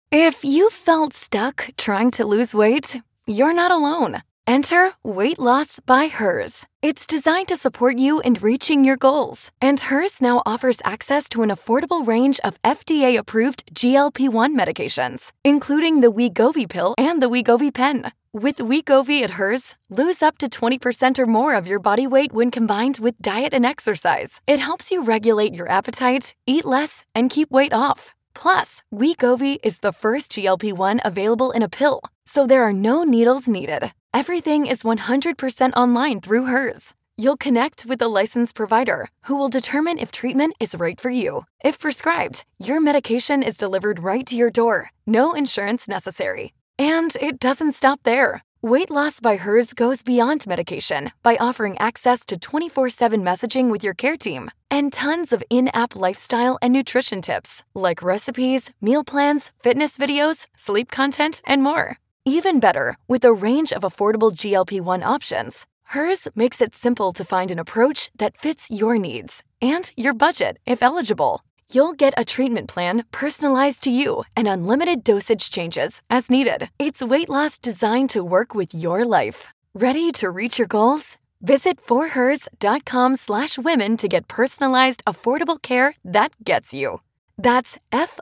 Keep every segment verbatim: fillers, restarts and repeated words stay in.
If you felt stuck trying to lose weight, you're not alone. Enter Weight Loss by Hers. It's designed to support you in reaching your goals. And Hers now offers access to an affordable range of F D A-approved G L P one medications, including the Wegovy pill and the Wegovy pen. With Wegovy at Hers, lose up to twenty percent or more of your body weight when combined with diet and exercise. It helps you regulate your appetite, eat less, and keep weight off. Plus, Wegovy is the first G L P one available in a pill, so there are no needles needed. Everything is one hundred percent online through Hers. You'll connect with a licensed provider who will determine if treatment is right for you. If prescribed, your medication is delivered right to your door. No insurance necessary. And it doesn't stop there. Weight Loss by Hers goes beyond medication by offering access to twenty-four seven messaging with your care team and tons of in-app lifestyle and nutrition tips like recipes, meal plans, fitness videos, sleep content, and more. Even better, with a range of affordable G L P one options, Hers makes it simple to find an approach that fits your needs and your budget if eligible. You'll get a treatment plan personalized to you and unlimited dosage changes as needed. It's weight loss designed to work with your life. Ready to reach your goals? Visit forhers.com slash women to get personalized, affordable care that gets you. That's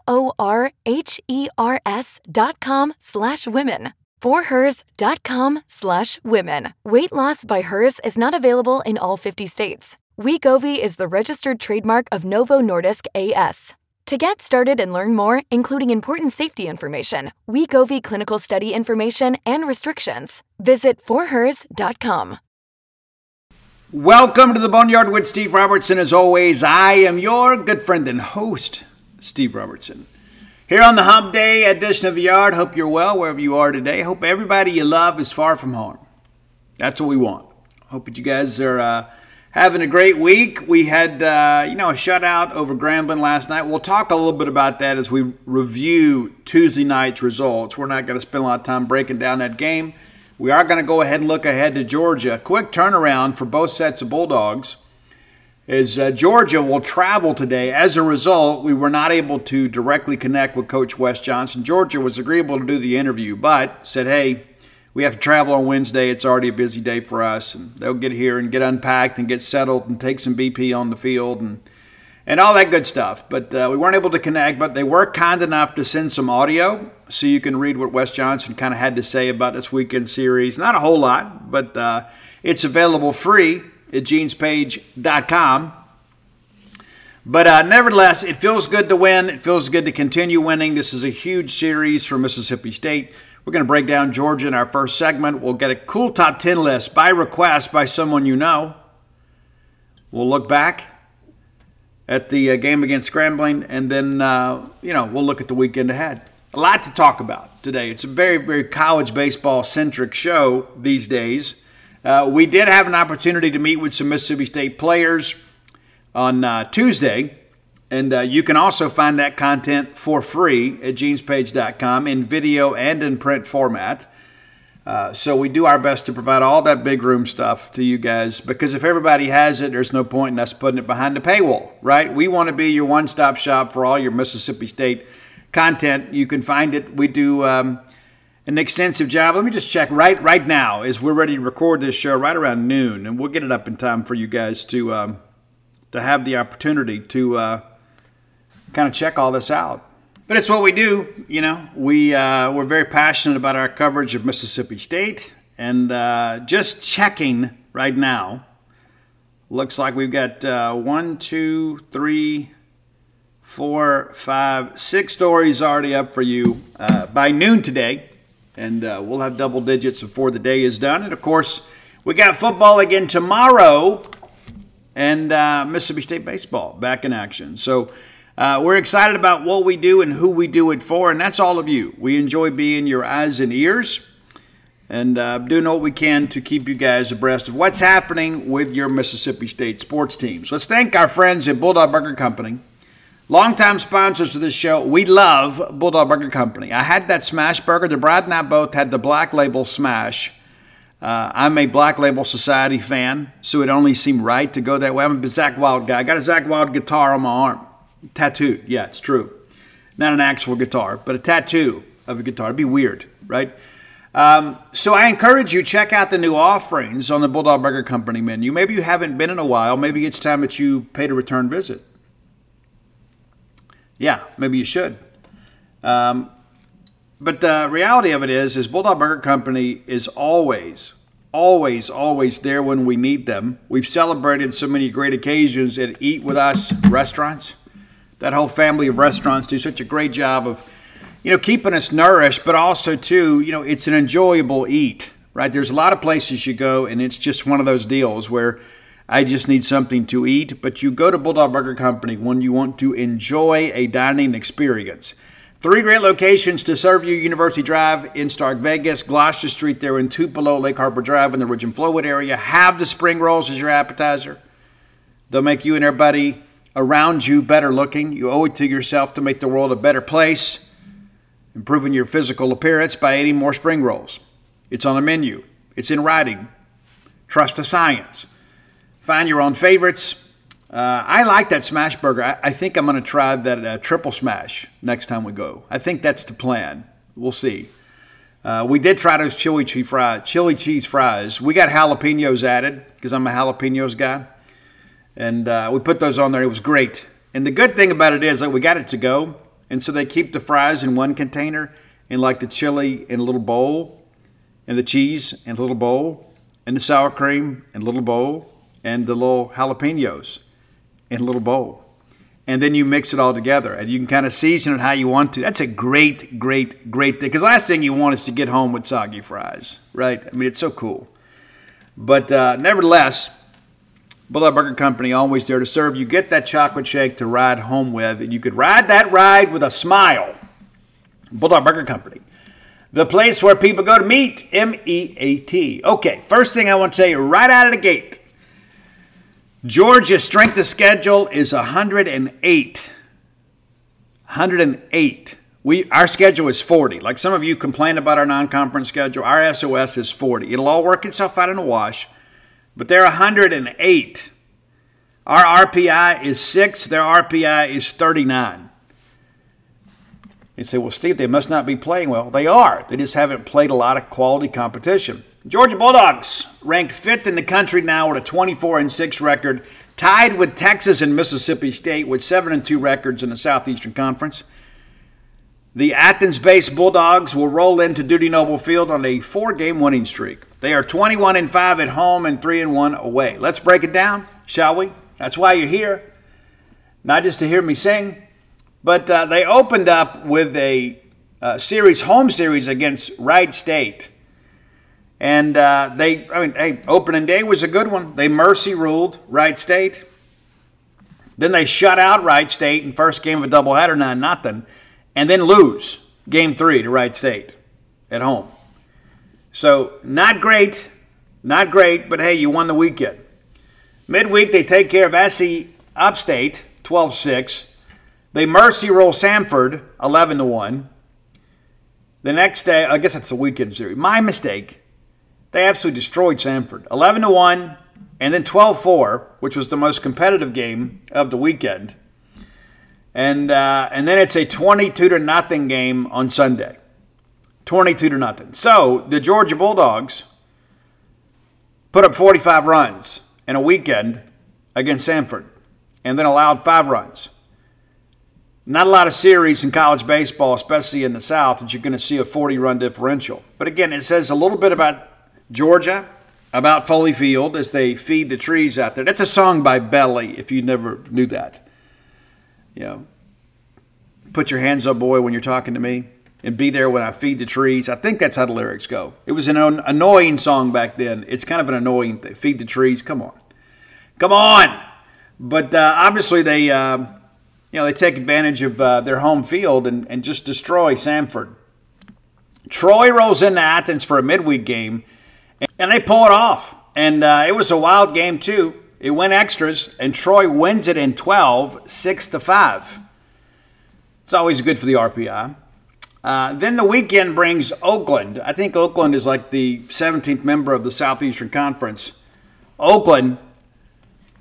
F-O-R-H-E-R-S dot com slash women. forhers.com slash women. Weight Loss by Hers is not available in all fifty states. Wegovy is the registered trademark of Novo Nordisk A S. To get started and learn more, including important safety information, Wegovy clinical study information, and restrictions, visit for hers dot com. Welcome to the Boneyard with Steve Robertson. As always, I am your good friend and host, Steve Robertson. Here on the Hump Day edition of the Yard, hope you're well wherever you are today. Hope everybody you love is far from harm. That's what we want. Hope that you guys are uh, having a great week. We had, uh, you know, a shutout over Grambling last night. We'll talk a little bit about that as we review Tuesday night's results. We're not going to spend a lot of time breaking down that game. We are going to go ahead and look ahead to Georgia. Quick turnaround for both sets of Bulldogs is uh, Georgia will travel today. As a result, we were not able to directly connect with Coach Wes Johnson. Georgia was agreeable to do the interview, but said, hey, we have to travel on Wednesday. It's already a busy day for us. And they'll get here and get unpacked and get settled and take some B P on the field and and all that good stuff. But uh, we weren't able to connect, but they were kind enough to send some audio so you can read what Wes Johnson kind of had to say about this weekend series. Not a whole lot, but uh, it's available free at jeans page dot com. But uh, nevertheless, it feels good to win. It feels good to continue winning. This is a huge series for Mississippi State. We're going to break down Georgia in our first segment. We'll get a cool top ten list by request by someone you know. We'll look back at the uh, game against Grambling, and then, uh, you know, we'll look at the weekend ahead. A lot to talk about today. It's a very, very college baseball-centric show these days. Uh, we did have an opportunity to meet with some Mississippi State players on uh, Tuesday. And uh, you can also find that content for free at jeans page dot com in video and in print format. Uh, so we do our best to provide all that big room stuff to you guys, because if everybody has it, there's no point in us putting it behind the paywall, right? We want to be your one-stop shop for all your Mississippi State content. You can find it. We do um, an extensive job. Let me just check right right now as we're ready to record this show right around noon, and we'll get it up in time for you guys to um, to have the opportunity to uh, kind of check all this out. But it's what we do, you know. We, uh, we're very passionate about our coverage of Mississippi State. And uh, just checking right now, looks like we've got uh, one, two, three, four, five, six stories already up for you uh, by noon today. And uh, we'll have double digits before the day is done. And, of course, we got football again tomorrow and uh, Mississippi State baseball back in action. So, Uh, we're excited about what we do and who we do it for, and that's all of you. We enjoy being your eyes and ears and uh, doing what we can to keep you guys abreast of what's happening with your Mississippi State sports teams. Let's thank our friends at Bulldog Burger Company, longtime sponsors of this show. We love Bulldog Burger Company. I had that smash burger. The Brad and I both had the Black Label Smash. Uh, I'm a Black Label Society fan, so it only seemed right to go that way. I'm a Zach Wild guy. I got a Zach Wild guitar on my arm. Tattooed, yeah, it's true. Not an actual guitar, but a tattoo of a guitar. It'd be weird, right? Um, so I encourage you, check out the new offerings on the Bulldog Burger Company menu. Maybe you haven't been in a while. Maybe it's time that you paid a return visit. Yeah, maybe you should. Um, but the reality of it is, is Bulldog Burger Company is always, always, always there when we need them. We've celebrated so many great occasions at Eat With Us restaurants. That whole family of restaurants do such a great job of, you know, keeping us nourished, but also, too, you know, it's an enjoyable eat, right? There's a lot of places you go, and it's just one of those deals where I just need something to eat. But you go to Bulldog Burger Company when you want to enjoy a dining experience. Three great locations to serve you: University Drive in Stark Vegas, Gloucester Street there in Tupelo, Lake Harbor Drive in the Ridge and Flowwood area. Have the spring rolls as your appetizer. They'll make you and everybody around you better looking. You owe it to yourself to make the world a better place, improving your physical appearance by eating more spring rolls. It's on the menu. It's in writing. Trust the science. Find your own favorites. Uh, I like that smash burger. I, I think I'm going to try that uh, triple smash next time we go. I think that's the plan. We'll see. Uh, we did try those chili cheese fries. Chili cheese fries. We got jalapenos added because I'm a jalapenos guy. And uh, we put those on there. It was great. And the good thing about it is that we got it to go. And so they keep the fries in one container and like the chili in a little bowl and the cheese in a little bowl and the sour cream in a little bowl and the little jalapenos in a little bowl. And then you mix it all together and you can kind of season it how you want to. That's a great, great, great thing. Because the last thing you want is to get home with soggy fries, right? I mean, it's so cool. But uh, nevertheless, Bulldog Burger Company, always there to serve you. Get that chocolate shake to ride home with, and you could ride that ride with a smile. Bulldog Burger Company, the place where people go to meet, M E A T. Okay, first thing I want to tell you right out of the gate, Georgia's strength of schedule is one hundred eight. one hundred eight. We, our schedule is forty. Like some of you complain about our non-conference schedule, our S O S is forty. It'll all work itself out in a wash. But they're one hundred eight. Our R P I is six. Their R P I is thirty-nine. You say, well, Steve, they must not be playing well. They are. They just haven't played a lot of quality competition. Georgia Bulldogs ranked fifth in the country now with a twenty-four and six record, tied with Texas and Mississippi State with seven and two records in the Southeastern Conference. The Athens-based Bulldogs will roll into Dudy Noble Field on a four-game winning streak. They are twenty-one and five at home and three and one away. Let's break it down, shall we? That's why you're here. Not just to hear me sing, but uh, they opened up with a uh, series, home series against Wright State. And uh, they, I mean, hey, opening day was a good one. They mercy ruled Wright State. Then they shut out Wright State in first game of a doubleheader, nine nothing. And then lose game three to Wright State at home. So not great, not great, but hey, you won the weekend. Midweek, they take care of S C Upstate, twelve six. They mercy roll Samford, eleven to one. The next day, I guess that's the weekend series. My mistake. They absolutely destroyed Samford, eleven to one, and then twelve four, which was the most competitive game of the weekend. And uh, and then it's a twenty-two to nothing game on Sunday. twenty-two to nothing. So the Georgia Bulldogs put up forty-five runs in a weekend against Samford and then allowed five runs. Not a lot of series in college baseball, especially in the South, that you're going to see a forty-run differential. But again, it says a little bit about Georgia, about Foley Field as they feed the trees out there. That's a song by Belly, if you never knew that. You know, put your hands up, boy, when you're talking to me, and be there when I feed the trees. I think that's how the lyrics go. It was an annoying song back then. It's kind of an annoying thing. Feed the trees. Come on. Come on. But uh, obviously they, uh, you know, they take advantage of uh, their home field and, and just destroy Samford. Troy rolls into Athens for a midweek game, and they pull it off. And uh, it was a wild game, too. It went extras, and Troy wins it in twelve, six to five. It's always good for the R P I. Uh, then the weekend brings Oakland. I think Oakland is like the seventeenth member of the Southeastern Conference. Oakland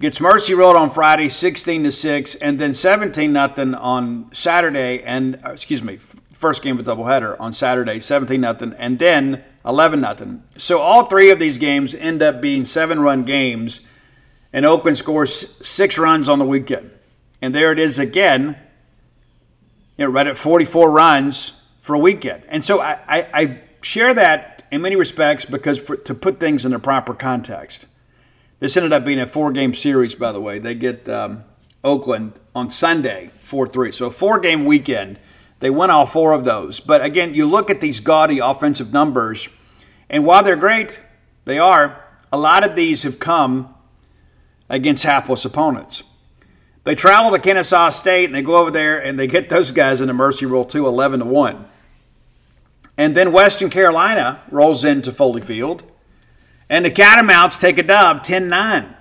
Gets Mercy rolled on Friday, sixteen to six, and then seventeen nothing on Saturday, and excuse me, first game of a doubleheader on Saturday, seventeen nothing, and then eleven nothing. So all three of these games end up being seven-run games, and Oakland scores six runs on the weekend. And there it is again, you know, right at forty-four runs for a weekend. And so I, I, I share that in many respects because for, to put things in their proper context. This ended up being a four-game series, by the way. They get um, Oakland on Sunday, four three. So a four-game weekend. They won all four of those. But again, you look at these gaudy offensive numbers, and while they're great, they are, a lot of these have come against hapless opponents. They travel to Kennesaw State, and they go over there, and they get those guys in a mercy roll too, eleven to one. And then Western Carolina rolls into Foley Field, and the Catamounts take a dub, ten nine.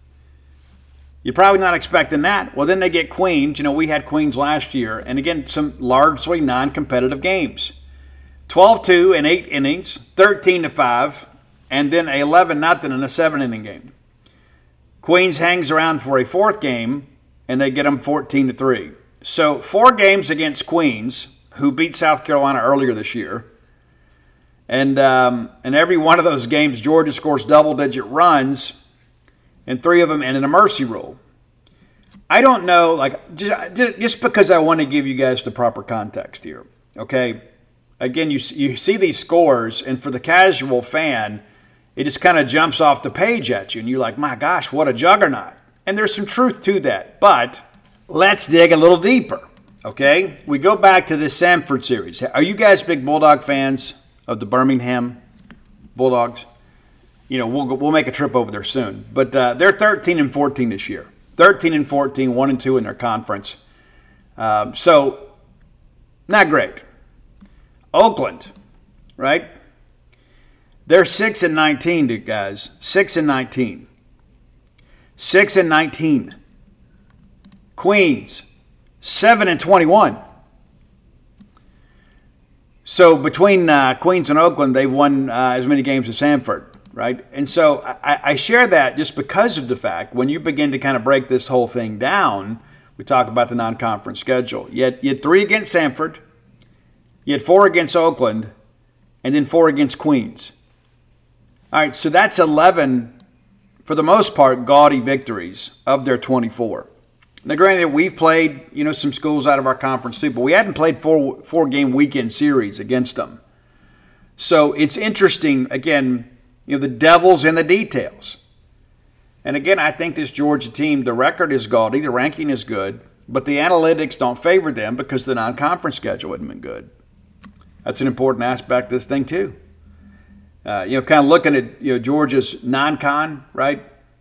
You're probably not expecting that. Well, then they get Queens. You know, we had Queens last year. And again, some largely non-competitive games. twelve two in eight innings, thirteen to five, and then eleven nothing in a seven-inning game. Queens hangs around for a fourth game, and they get them fourteen to three. So four games against Queens, who beat South Carolina earlier this year. And um, in every one of those games, Georgia scores double-digit runs, and three of them end in a mercy rule. I don't know, like, just, just because I want to give you guys the proper context here, okay? Again, you, you see these scores, and for the casual fan, it just kind of jumps off the page at you, and you're like, my gosh, what a juggernaut. And there's some truth to that, but let's dig a little deeper, okay? We go back to the Samford series. Are you guys big Bulldog fans of the Birmingham Bulldogs? You know, we'll we'll make a trip over there soon. But uh, they're thirteen and fourteen this year. thirteen and fourteen, one and two in their conference. Um, so, not great. Oakland, right? They're six and nineteen, dude, guys. six and nineteen. six and nineteen. Queens, seven and twenty-one. So between uh, Queens and Oakland, they've won uh, as many games as Samford, right? And so I, I share that just because of the fact when you begin to kind of break this whole thing down, we talk about the non-conference schedule. You had, you had three against Samford, you had four against Oakland, and then four against Queens. All right, so that's eleven, for the most part, gaudy victories of their twenty-four. Now, granted, we've played, you know, some schools out of our conference too, but we hadn't played four four-game weekend series against them. So it's interesting, again, you know, the devil's in the details. And again, I think this Georgia team, the record is gaudy, the ranking is good, but the analytics don't favor them because the non-conference schedule hasn't been good. That's an important aspect of this thing too. Uh, you know, kind of looking at, you know, Georgia's non-con, right?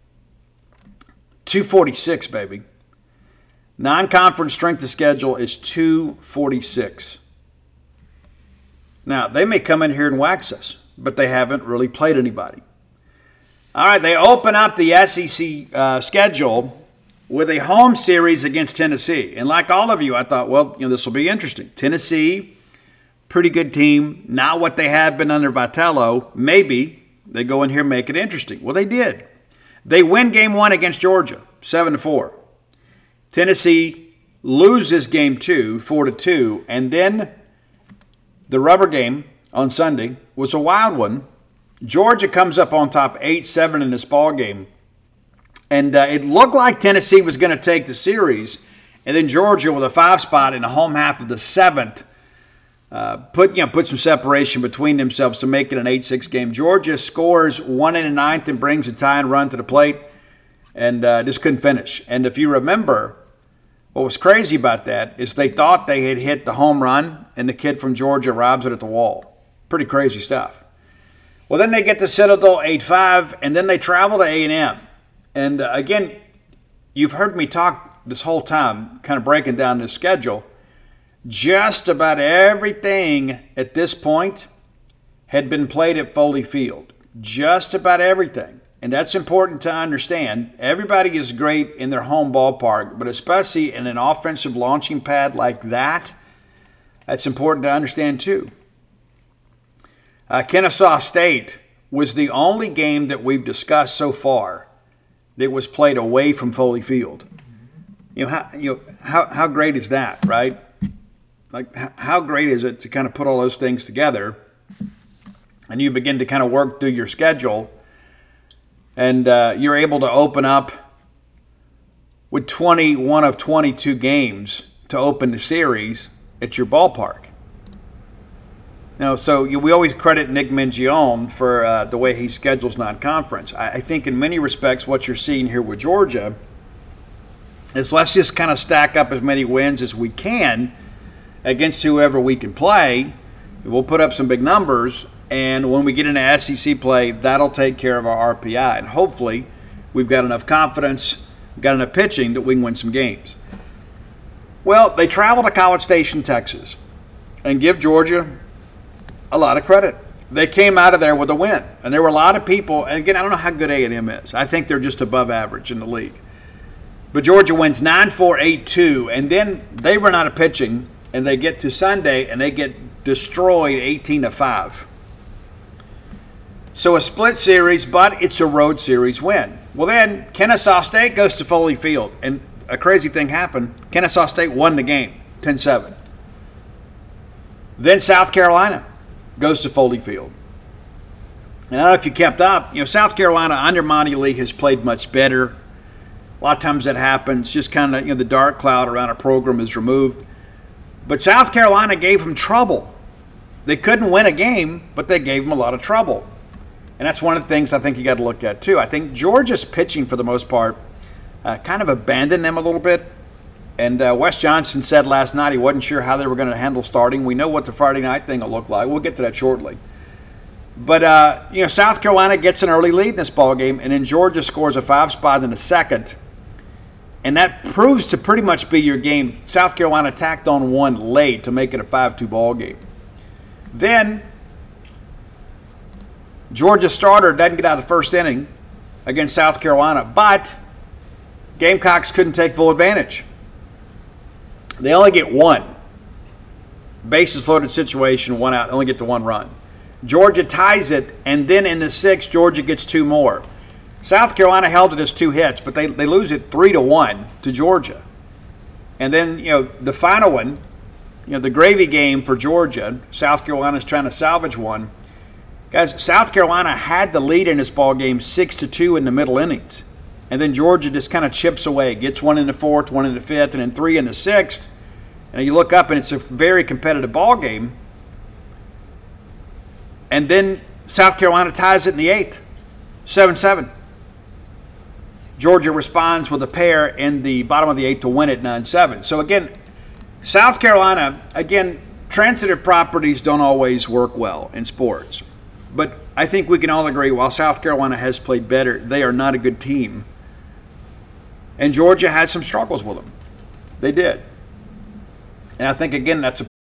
two forty-six, baby. Non-conference strength of schedule is two forty-six. Now, they may come in here and wax us, but they haven't really played anybody. All right, they open up the S E C uh, schedule with a home series against Tennessee. And like all of you, I thought, well, you know, this will be interesting. Tennessee, pretty good team, not what they have been under Vitello. Maybe they go in here and make it interesting. Well, they did. They win game one against Georgia, seven to four. Tennessee loses game two, four to two, and then the rubber game on Sunday was a wild one. Georgia comes up on top eight seven in this ball game, and uh, it looked like Tennessee was going to take the series, and then Georgia with a five spot in the home half of the seventh uh, put you know put some separation between themselves to make it an eight six game. Georgia scores one in the ninth and brings a tying run to the plate, and uh, just couldn't finish. And if you remember, what was crazy about that is they thought they had hit the home run, and the kid from Georgia robs it at the wall. Pretty crazy stuff. Well, then they get to Citadel eight five, and then they travel to A and M. And uh, again, you've heard me talk this whole time, kind of breaking down this schedule. Just about everything at this point had been played at Foley Field. Just about everything. And that's important to understand. Everybody is great in their home ballpark, but especially in an offensive launching pad like that, that's important to understand too. Uh, Kennesaw State was the only game that we've discussed so far that was played away from Foley Field. You know, how, you know, how, how great is that, right? Like, how great is it to kind of put all those things together and you begin to kind of work through your schedule and uh, you're able to open up with twenty-one of twenty-two games to open the series at your ballpark. Now, so you, we always credit Nick Mingione for uh, the way he schedules non-conference. I, I think in many respects what you're seeing here with Georgia is let's just kind of stack up as many wins as we can against whoever we can play. We'll put up some big numbers, and when we get into S E C play, that'll take care of our R P I. And hopefully we've got enough confidence, we've got enough pitching that we can win some games. Well, they travel to College Station, Texas, and give Georgia a lot of credit. They came out of there with a win. And there were a lot of people, and again, I don't know how good A and M is. I think they're just above average in the league. But Georgia wins nine four, eight two, and then they run out of pitching, and they get to Sunday, and they get destroyed eighteen to five. So a split series, but it's a road series win. Well, then Kennesaw State goes to Foley Field, and a crazy thing happened. Kennesaw State won the game, ten seven. Then South Carolina goes to Foley Field. And I don't know if you kept up. You know, South Carolina under Monty Lee has played much better. A lot of times that happens. Just kind of, you know, the dark cloud around a program is removed. But South Carolina gave them trouble. They couldn't win a game, but they gave them a lot of trouble. And that's one of the things I think you got to look at, too. I think Georgia's pitching, for the most part, uh, kind of abandoned them a little bit. And uh, Wes Johnson said last night he wasn't sure how they were going to handle starting. We know what the Friday night thing will look like. We'll get to that shortly. But, uh, you know, South Carolina gets an early lead in this ballgame, and then Georgia scores a five spot in the second. And that proves to pretty much be your game. South Carolina tacked on one late to make it a five two ball game. Then Georgia starter doesn't get out of the first inning against South Carolina, but Gamecocks couldn't take full advantage. They only get one. Bases loaded situation, one out, only get to one run. Georgia ties it, and then in the sixth, Georgia gets two more. South Carolina held it as two hits, but they, they lose it three to one to Georgia. And then, you know, the final one, you know, the gravy game for Georgia, South Carolina's trying to salvage one. Guys, South Carolina had the lead in this ball game six to two in the middle innings. And then Georgia just kind of chips away, gets one in the fourth, one in the fifth, and then three in the sixth. And you look up, and it's a very competitive ball game. And then South Carolina ties it in the eighth, seven seven. Georgia responds with a pair in the bottom of the eighth to win it nine seven. So, again, South Carolina, again, transitive properties don't always work well in sports. But I think we can all agree, while South Carolina has played better, they are not a good team. And Georgia had some struggles with them. They did. And I think, again, that's a...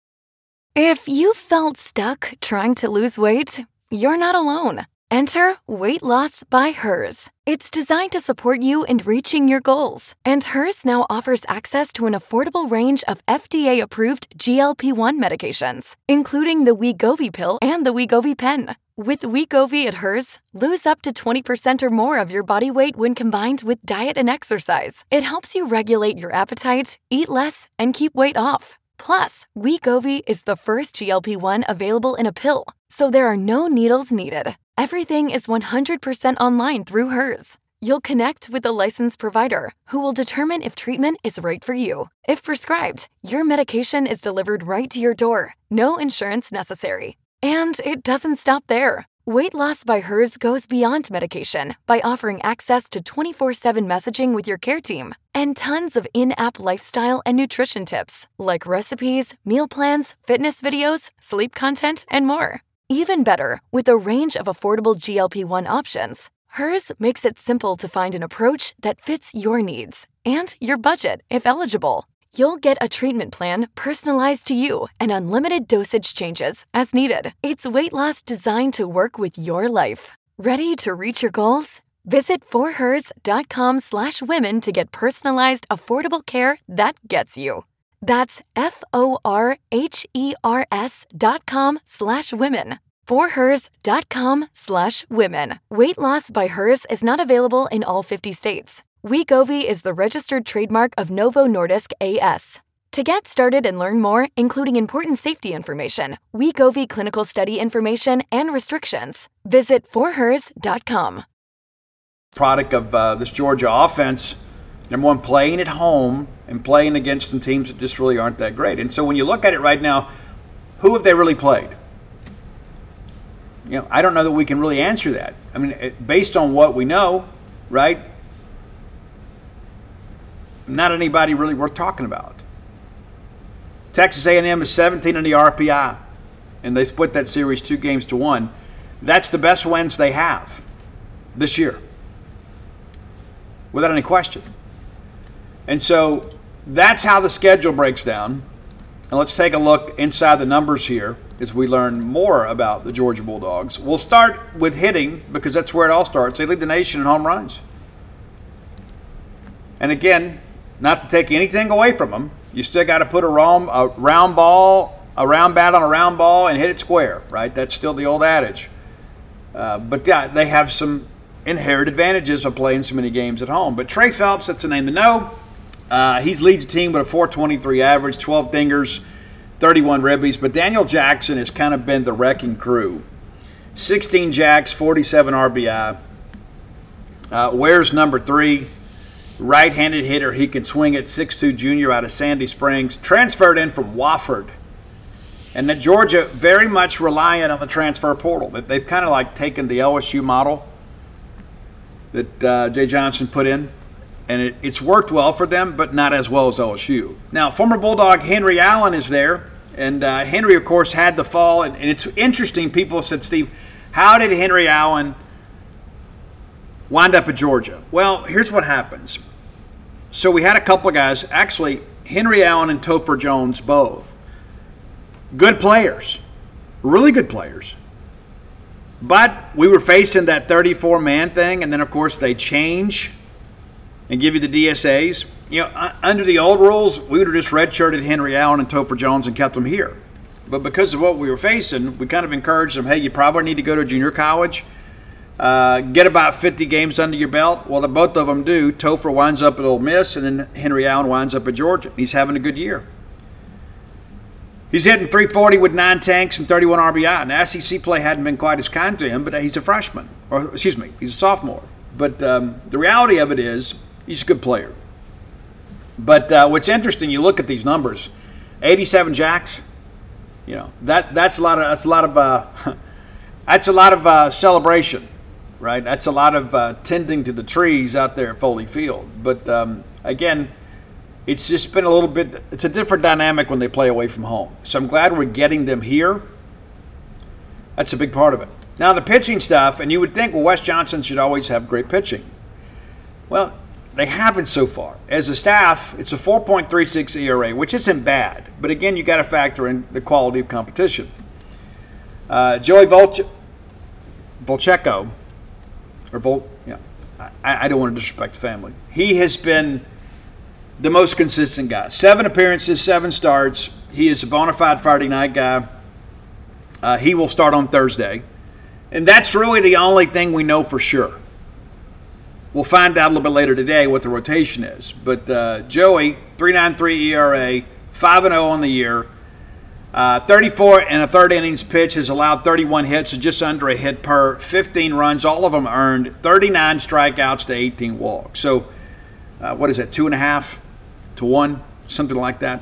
If you felt stuck trying to lose weight, you're not alone. Enter Weight Loss by Hers. It's designed to support you in reaching your goals. And Hers now offers access to an affordable range of F D A-approved G L P one medications, including the Wegovy pill and the Wegovy pen. With Wegovy at Hers, lose up to twenty percent or more of your body weight when combined with diet and exercise. It helps you regulate your appetite, eat less, and keep weight off. Plus, Wegovy is the first G L P one available in a pill, so there are no needles needed. Everything is one hundred percent online through Hers. You'll connect with a licensed provider who will determine if treatment is right for you. If prescribed, your medication is delivered right to your door. No insurance necessary. And it doesn't stop there. Weight Loss by Hers goes beyond medication by offering access to twenty-four seven messaging with your care team and tons of in-app lifestyle and nutrition tips like recipes, meal plans, fitness videos, sleep content, and more. Even better, with a range of affordable G L P one options, Hers makes it simple to find an approach that fits your needs and your budget if eligible. You'll get a treatment plan personalized to you and unlimited dosage changes as needed. It's weight loss designed to work with your life. Ready to reach your goals? Visit forhers.com slash women to get personalized, affordable care that gets you. That's F-O-R-H-E-R-S dot com slash women. forhers.com slash women. Weight loss by Hers is not available in all fifty states. Wegovy is the registered trademark of Novo Nordisk A S. To get started and learn more, including important safety information, Wegovy clinical study information, and restrictions, visit for hers dot com. Product of uh, this Georgia offense, number one, playing at home and playing against some teams that just really aren't that great. And so when you look at it right now, who have they really played? You know, I don't know that we can really answer that. I mean, it, based on what we know, right? Not anybody really worth talking about. Texas A and M is seventeen in the R P I, and they split that series two games to one. That's the best wins they have this year, without any question. And so that's how the schedule breaks down. And let's take a look inside the numbers here as we learn more about the Georgia Bulldogs. We'll start with hitting because that's where it all starts. They lead the nation in home runs. And again, not to take anything away from them, you still got to put a round, a round ball, a round bat on a round ball and hit it square, right? That's still the old adage. Uh, but yeah, they have some inherent advantages of playing so many games at home. But Trey Phelps, that's a name to know. Uh, he leads the team with a four twenty-three average, twelve dingers, thirty-one ribbies. But Daniel Jackson has kind of been the wrecking crew. sixteen jacks, forty-seven R B I. Uh, Ware's number three, right-handed hitter. He can swing it, six two junior out of Sandy Springs. Transferred in from Wofford. And that Georgia very much reliant on the transfer portal. They've kind of like taken the L S U model that uh, Jay Johnson put in. And it, it's worked well for them, but not as well as L S U. Now, former Bulldog Henry Allen is there. And uh, Henry, of course, had the fall. And, and it's interesting. People said, Steve, how did Henry Allen wind up at Georgia? Well, here's what happens. So we had a couple of guys. Actually, Henry Allen and Topher Jones both. Good players. Really good players. But we were facing that thirty-four man thing. And then, of course, they change and give you the D S As. You know, under the old rules, we would have just redshirted Henry Allen and Topher Jones and kept them here. But because of what we were facing, we kind of encouraged them, hey, you probably need to go to junior college, uh, get about fifty games under your belt. Well, the both of them do. Topher winds up at Ole Miss, and then Henry Allen winds up at Georgia. He's having a good year. He's hitting three forty with nine tanks and thirty-one R B I. Now, S E C play hadn't been quite as kind to him, but he's a freshman. Or, excuse me, he's a sophomore. But um, the reality of it is, he's a good player. But uh, what's interesting, you look at these numbers, eighty-seven jacks. You know that that's a lot of that's a lot of uh, that's a lot of uh, celebration, right? That's a lot of uh, tending to the trees out there at Foley Field. But um, again, it's just been a little bit. It's a different dynamic when they play away from home. So I'm glad we're getting them here. That's a big part of it. Now the pitching stuff, and you would think, well, Wes Johnson should always have great pitching. Well, they haven't so far. As a staff, it's a four point three six E R A, which isn't bad. But again, you got to factor in the quality of competition. Uh, Joey Volch- Volcheco, or Vol, yeah, I, I don't want to disrespect the family. He has been the most consistent guy. Seven appearances, seven starts. He is a bona fide Friday night guy. Uh, he will start on Thursday. And that's really the only thing we know for sure. We'll find out a little bit later today what the rotation is. But uh, Joey, three point nine three E R A, five and oh on the year. Uh, thirty-four and a third innings pitch has allowed thirty-one hits, so just under a hit per, fifteen runs, all of them earned, thirty-nine strikeouts to eighteen walks. So uh, what is that, two and a half to one, something like that?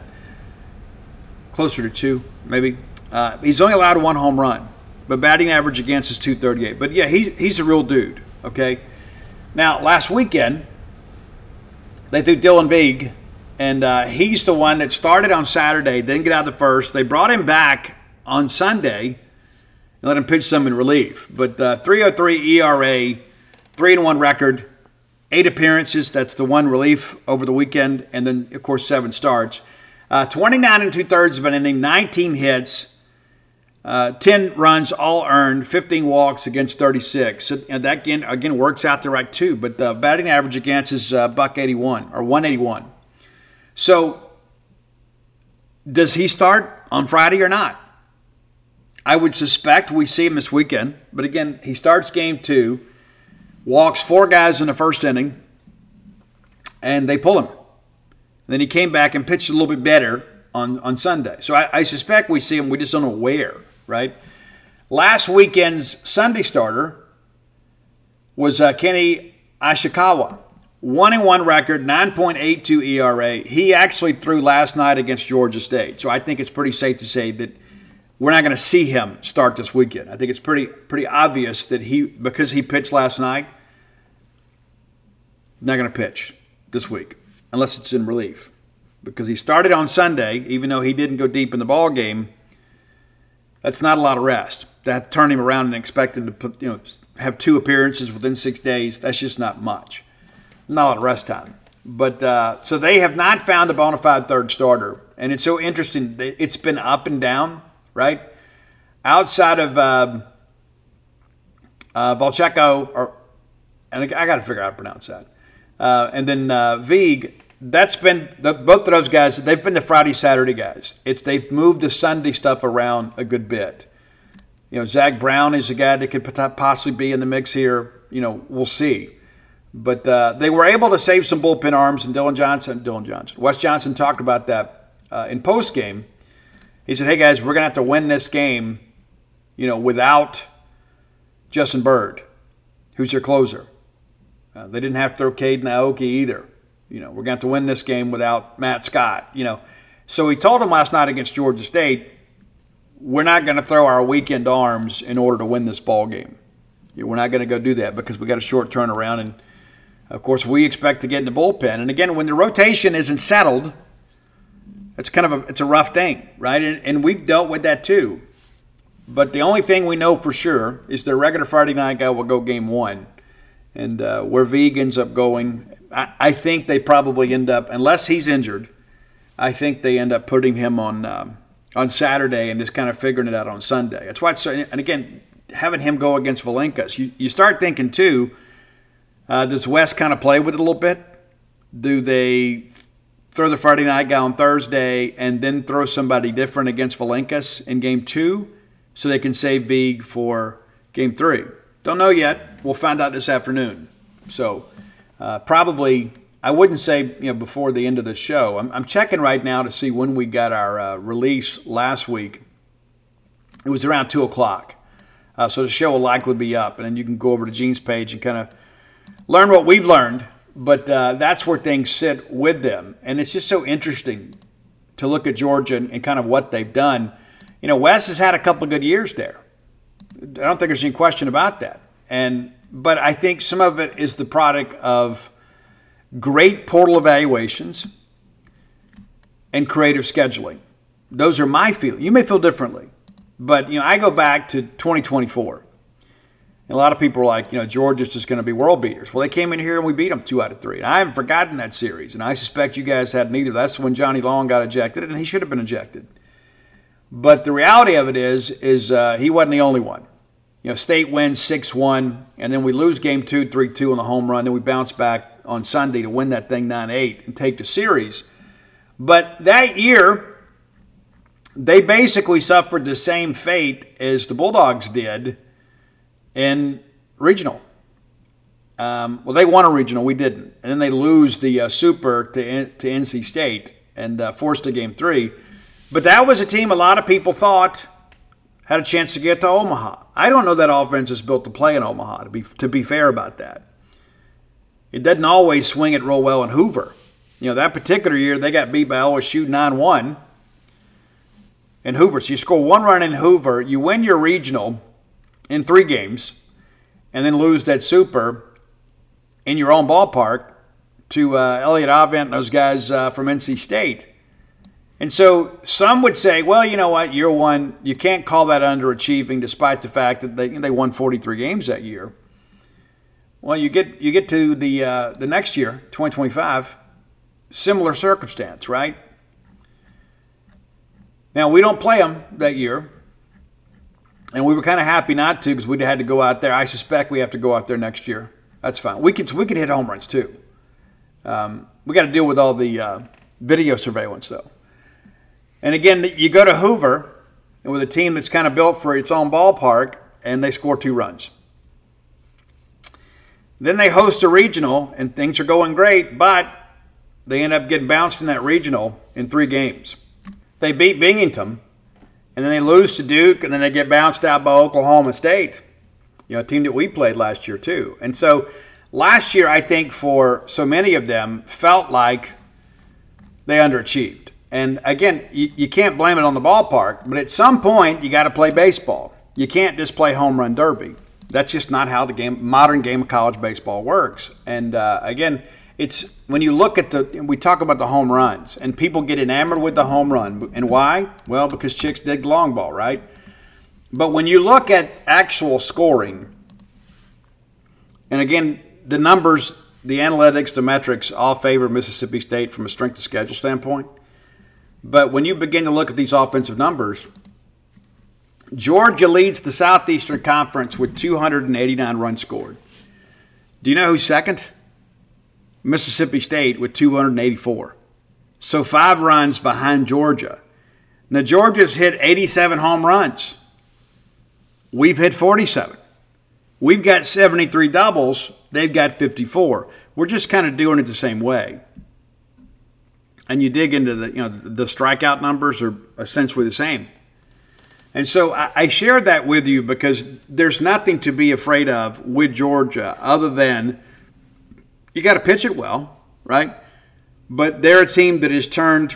Closer to two, maybe. Uh, he's only allowed one home run, but batting average against is two thirty-eight. But yeah, he, he's a real dude, okay? Now, last weekend, they threw Dylan Veig, and uh, he's the one that started on Saturday, didn't get out the first. They brought him back on Sunday and let him pitch some in relief. But uh, three oh three E R A, three and one record, eight appearances. That's the one relief over the weekend, and then, of course, seven starts. Uh, twenty-nine and two-thirds of an inning, nineteen hits. Uh, ten runs, all earned, fifteen walks against thirty-six. So, and that, again, again, works out there right, too. But the batting average against is uh, buck eighty-one, or one eighty-one. So, does he start on Friday or not? I would suspect we see him this weekend. But again, he starts game two, walks four guys in the first inning, and they pull him. And then he came back and pitched a little bit better on, on Sunday. So I, I suspect we see him. We just don't know where, right? Last weekend's Sunday starter was uh, Kenny Ishikawa. One and one record, nine point eight two E R A. He actually threw last night against Georgia State. So I think it's pretty safe to say that we're not going to see him start this weekend. I think it's pretty pretty obvious that he, because he pitched last night, not going to pitch this week unless it's in relief. Because he started on Sunday, even though he didn't go deep in the ball game. That's not a lot of rest. That turn him around and expect him to put, you know, have two appearances within six days. That's just not much. Not a lot of rest time. But uh, so they have not found a bona fide third starter. And it's so interesting. It's been up and down, right? Outside of uh, uh, Valcheco, or, and I got to figure out how to pronounce that. Uh, and then uh, Vigue, that's been, the, both of those guys, they've been the Friday, Saturday guys. It's They've moved the Sunday stuff around a good bit. You know, Zach Brown is a guy that could possibly be in the mix here. You know, we'll see. But uh, they were able to save some bullpen arms, and Dylan Johnson, Dylan Johnson, Wes Johnson talked about that uh, in postgame. He said, hey, guys, we're going to have to win this game, you know, without Justin Bird, who's your closer. Uh, they didn't have to throw Caden Aoki either. You know, we're going to have to win this game without Matt Scott, you know. So he told him last night against Georgia State, we're not going to throw our weekend arms in order to win this ball game. We're not going to go do that because we got a short turnaround. And, of course, we expect to get in the bullpen. And, again, when the rotation isn't settled, it's kind of a, it's a rough thing, right? And, and we've dealt with that too. But the only thing we know for sure is their regular Friday night guy will go game one. And uh, where Vigue ends up going, I, I think they probably end up, unless he's injured, I think they end up putting him on um, on Saturday and just kind of figuring it out on Sunday. That's why it's, and again, having him go against Valenkas, you, you start thinking too, uh, does Wes kind of play with it a little bit? Do they throw the Friday night guy on Thursday and then throw somebody different against Valenkas in game two so they can save Vigue for game three? Don't know yet. We'll find out this afternoon. So uh, probably, I wouldn't say you know before the end of the show. I'm, I'm checking right now to see when we got our uh, release last week. It was around two o'clock. Uh, so the show will likely be up. And then you can go over to Gene's page and kind of learn what we've learned. But uh, that's where things sit with them. And it's just so interesting to look at Georgia and, and kind of what they've done. You know, Wes has had a couple of good years there. I don't think there's any question about that. And but I think some of it is the product of great portal evaluations and creative scheduling. Those are my feelings. You may feel differently. But, you know, I go back to twenty twenty-four. And a lot of people are like, you know, Georgia's just going to be world beaters. Well, they came in here and we beat them two out of three. And I haven't forgotten that series. And I suspect you guys hadn't either. That's when Johnny Long got ejected, and he should have been ejected. But the reality of it is, is uh, he wasn't the only one. You know, State wins six one, and then we lose game two, three two on the home run. Then we bounce back on Sunday to win that thing nine eight and take the series. But that year, they basically suffered the same fate as the Bulldogs did in regional. Um, well, they won a regional. We didn't. And then they lose the uh, Super to, to N C State and uh, forced to game three. But that was a team a lot of people thought had a chance to get to Omaha. I don't know that offense is built to play in Omaha, to be to be fair about that. It doesn't always swing it real well in Hoover. You know, that particular year, they got beat by L S U nine one in Hoover. So you score one run in Hoover, you win your regional in three games, and then lose that Super in your own ballpark to uh, Elliot Avent and those guys uh, from N C State. And so some would say, well, you know what, year one, you can't call that underachieving despite the fact that they they won forty-three games that year. Well, you get you get to the uh, the next year, twenty twenty-five, similar circumstance, right? Now, we don't play them that year, and we were kind of happy not to because we'd had to go out there. I suspect we have to go out there next year. That's fine. We could we could hit home runs too. Um, we got to deal with all the uh, video surveillance though. And again, you go to Hoover, and with a team that's kind of built for its own ballpark, and they score two runs. Then they host a regional, and things are going great, but they end up getting bounced in that regional in three games. They beat Binghamton, and then they lose to Duke, and then they get bounced out by Oklahoma State, you know, a team that we played last year too. And so last year, I think for so many of them, felt like they underachieved. And again, you, you can't blame it on the ballpark, but at some point, you got to play baseball. You can't just play home run derby. That's just not how the game, modern game of college baseball works. And uh, again, it's when you look at the, we talk about the home runs, and people get enamored with the home run. And why? Well, because chicks dig the long ball, right? But when you look at actual scoring, and again, the numbers, the analytics, the metrics all favor Mississippi State from a strength of schedule standpoint. But when you begin to look at these offensive numbers, Georgia leads the Southeastern Conference with two hundred eighty-nine runs scored. Do you know who's second? Mississippi State with two hundred eighty-four. So five runs behind Georgia. Now, Georgia's hit eighty-seven home runs. We've hit forty-seven. We've got seventy-three doubles. They've got fifty-four. We're just kind of doing it the same way. And you dig into the, you know, the strikeout numbers are essentially the same. And so I, I shared that with you because there's nothing to be afraid of with Georgia other than you got to pitch it well, right? But they're a team that has turned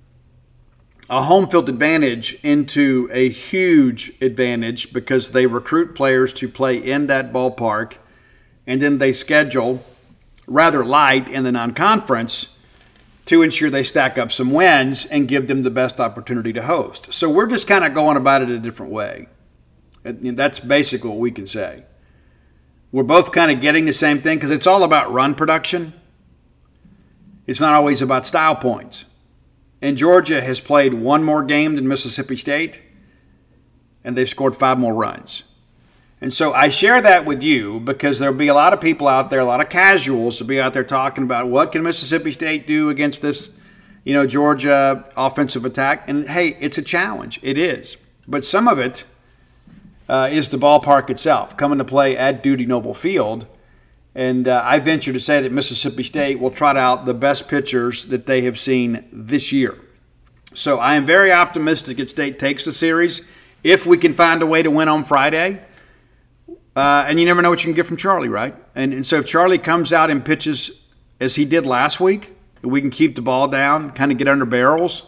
a home field advantage into a huge advantage because they recruit players to play in that ballpark, and then they schedule rather light in the non-conference to ensure they stack up some wins and give them the best opportunity to host. So we're just kind of going about it a different way. And that's basically what we can say. We're both kind of getting the same thing because it's all about run production. It's not always about style points. And Georgia has played one more game than Mississippi State, and they've scored five more runs. And so I share that with you because there'll be a lot of people out there, a lot of casuals will be out there talking about what can Mississippi State do against this, you know, Georgia offensive attack. And, hey, it's a challenge. It is. But some of it uh, is the ballpark itself, coming to play at Dudy Noble Field. And uh, I venture to say that Mississippi State will trot out the best pitchers that they have seen this year. So I am very optimistic that State takes the series if we can find a way to win on Friday. Uh, and you never know what you can get from Charlie, right? And, and so if Charlie comes out and pitches as he did last week, we can keep the ball down, kind of get under barrels,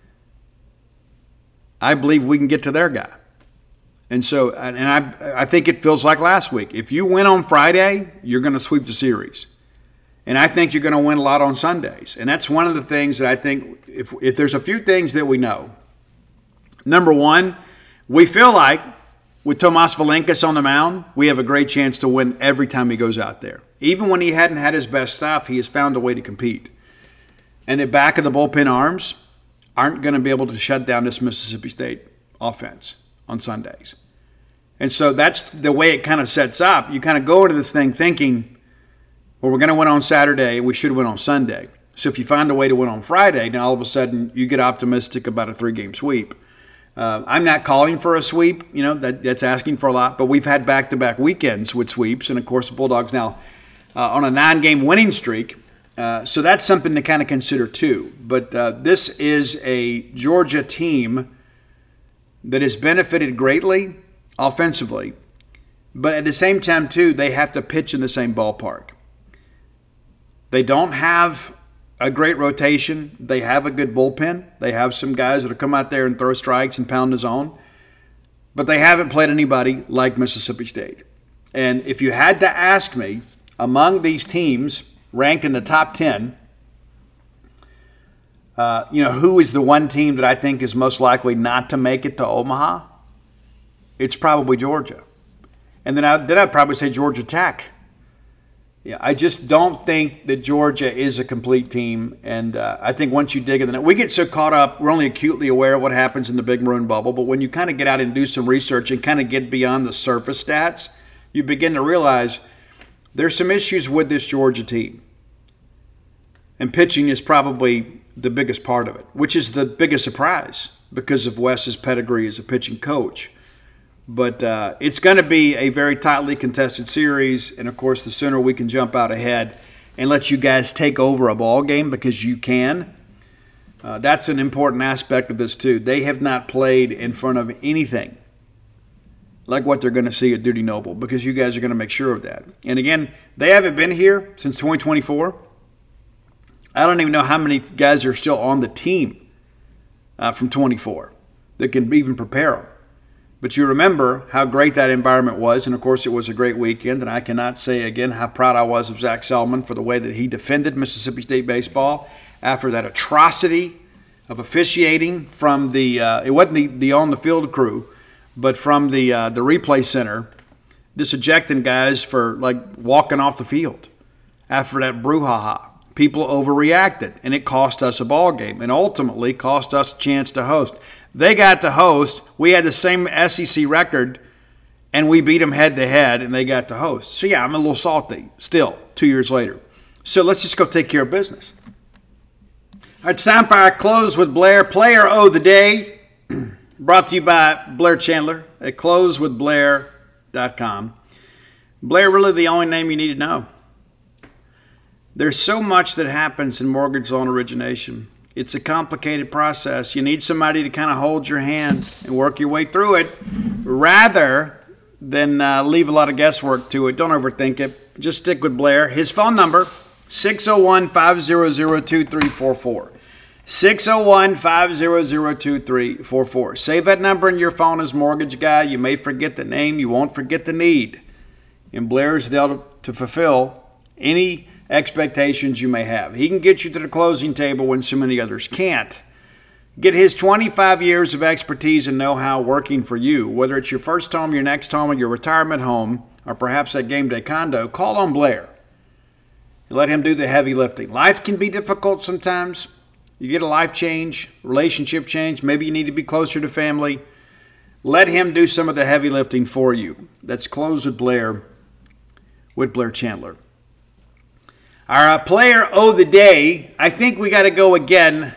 I believe we can get to their guy. And so, and I I think it feels like last week. If you win on Friday, you're going to sweep the series. And I think you're going to win a lot on Sundays. And that's one of the things that I think, if if there's a few things that we know. Number one, we feel like with Tomas Valenkas on the mound, we have a great chance to win every time he goes out there. Even when he hadn't had his best stuff, he has found a way to compete. And the back of the bullpen arms aren't going to be able to shut down this Mississippi State offense on Sundays. And so that's the way it kind of sets up. You kind of go into this thing thinking, well, we're going to win on Saturday and we should win on Sunday. So if you find a way to win on Friday, now all of a sudden you get optimistic about a three-game sweep. Uh, I'm not calling for a sweep, you know, that, that's asking for a lot, but we've had back-to-back weekends with sweeps, and of course the Bulldogs now uh, on a nine-game winning streak, uh, so that's something to kind of consider too. But uh, this is a Georgia team that has benefited greatly offensively, but at the same time too, they have to pitch in the same ballpark. They don't have a great rotation. They have a good bullpen. They have some guys that will come out there and throw strikes and pound the zone. But they haven't played anybody like Mississippi State. And if you had to ask me, among these teams ranked in the top ten, uh, you know, who is the one team that I think is most likely not to make it to Omaha? It's probably Georgia. And then, I, then I'd probably say Georgia Tech. Yeah, I just don't think that Georgia is a complete team, and uh, I think once you dig in the net, we get so caught up, we're only acutely aware of what happens in the Big Maroon bubble, but when you kind of get out and do some research and kind of get beyond the surface stats, you begin to realize there's some issues with this Georgia team. And pitching is probably the biggest part of it, which is the biggest surprise. because of Wes's pedigree as a pitching coach. But uh, it's going to be a very tightly contested series, and of course, the sooner we can jump out ahead and let you guys take over a ball game, because you can. Uh, that's an important aspect of this too. They have not played in front of anything like what they're going to see at Dudy Noble, because you guys are going to make sure of that. And again, they haven't been here since twenty twenty-four. I don't even know how many guys are still on the team uh, from twenty-four that can even prepare them. But you remember how great that environment was, and of course it was a great weekend, and I cannot say again how proud I was of Zach Selman for the way that he defended Mississippi State baseball after that atrocity of officiating from the, uh, it wasn't the, the on-the-field crew, but from the uh, the replay center, just ejecting guys for like walking off the field after that brouhaha. People overreacted, and it cost us a ball game, and ultimately cost us a chance to host. They got to host. We had the same S E C record, and we beat them head-to-head, and they got to host. So, yeah, I'm a little salty still two years later. So let's just go take care of business. All right, it's time for our Close with Blair Player of the Day, brought to you by Blair Chandler at close with blair dot com. Blair, really the only name you need to know. There's so much that happens in mortgage loan origination. It's a complicated process. You need somebody to kind of hold your hand and work your way through it rather than uh, leave a lot of guesswork to it. Don't overthink it. Just stick with Blair. His phone number, six oh one, five hundred, two three four four. six oh one, five hundred, two three four four. Save that number in your phone as Mortgage Guy. You may forget the name. You won't forget the need. And Blair is there to, to fulfill any expectations you may have. He can get you to the closing table when so many others can't. Get his twenty-five years of expertise and know-how working for you. Whether it's your first home, your next home, or your retirement home, or perhaps that game day condo, call on Blair and let him do the heavy lifting. Life can be difficult sometimes. You get a life change, relationship change, maybe you need to be closer to family. Let him do some of the heavy lifting for you. That's Close with Blair with Blair Chandler. Our uh, player of the day, I think we got to go again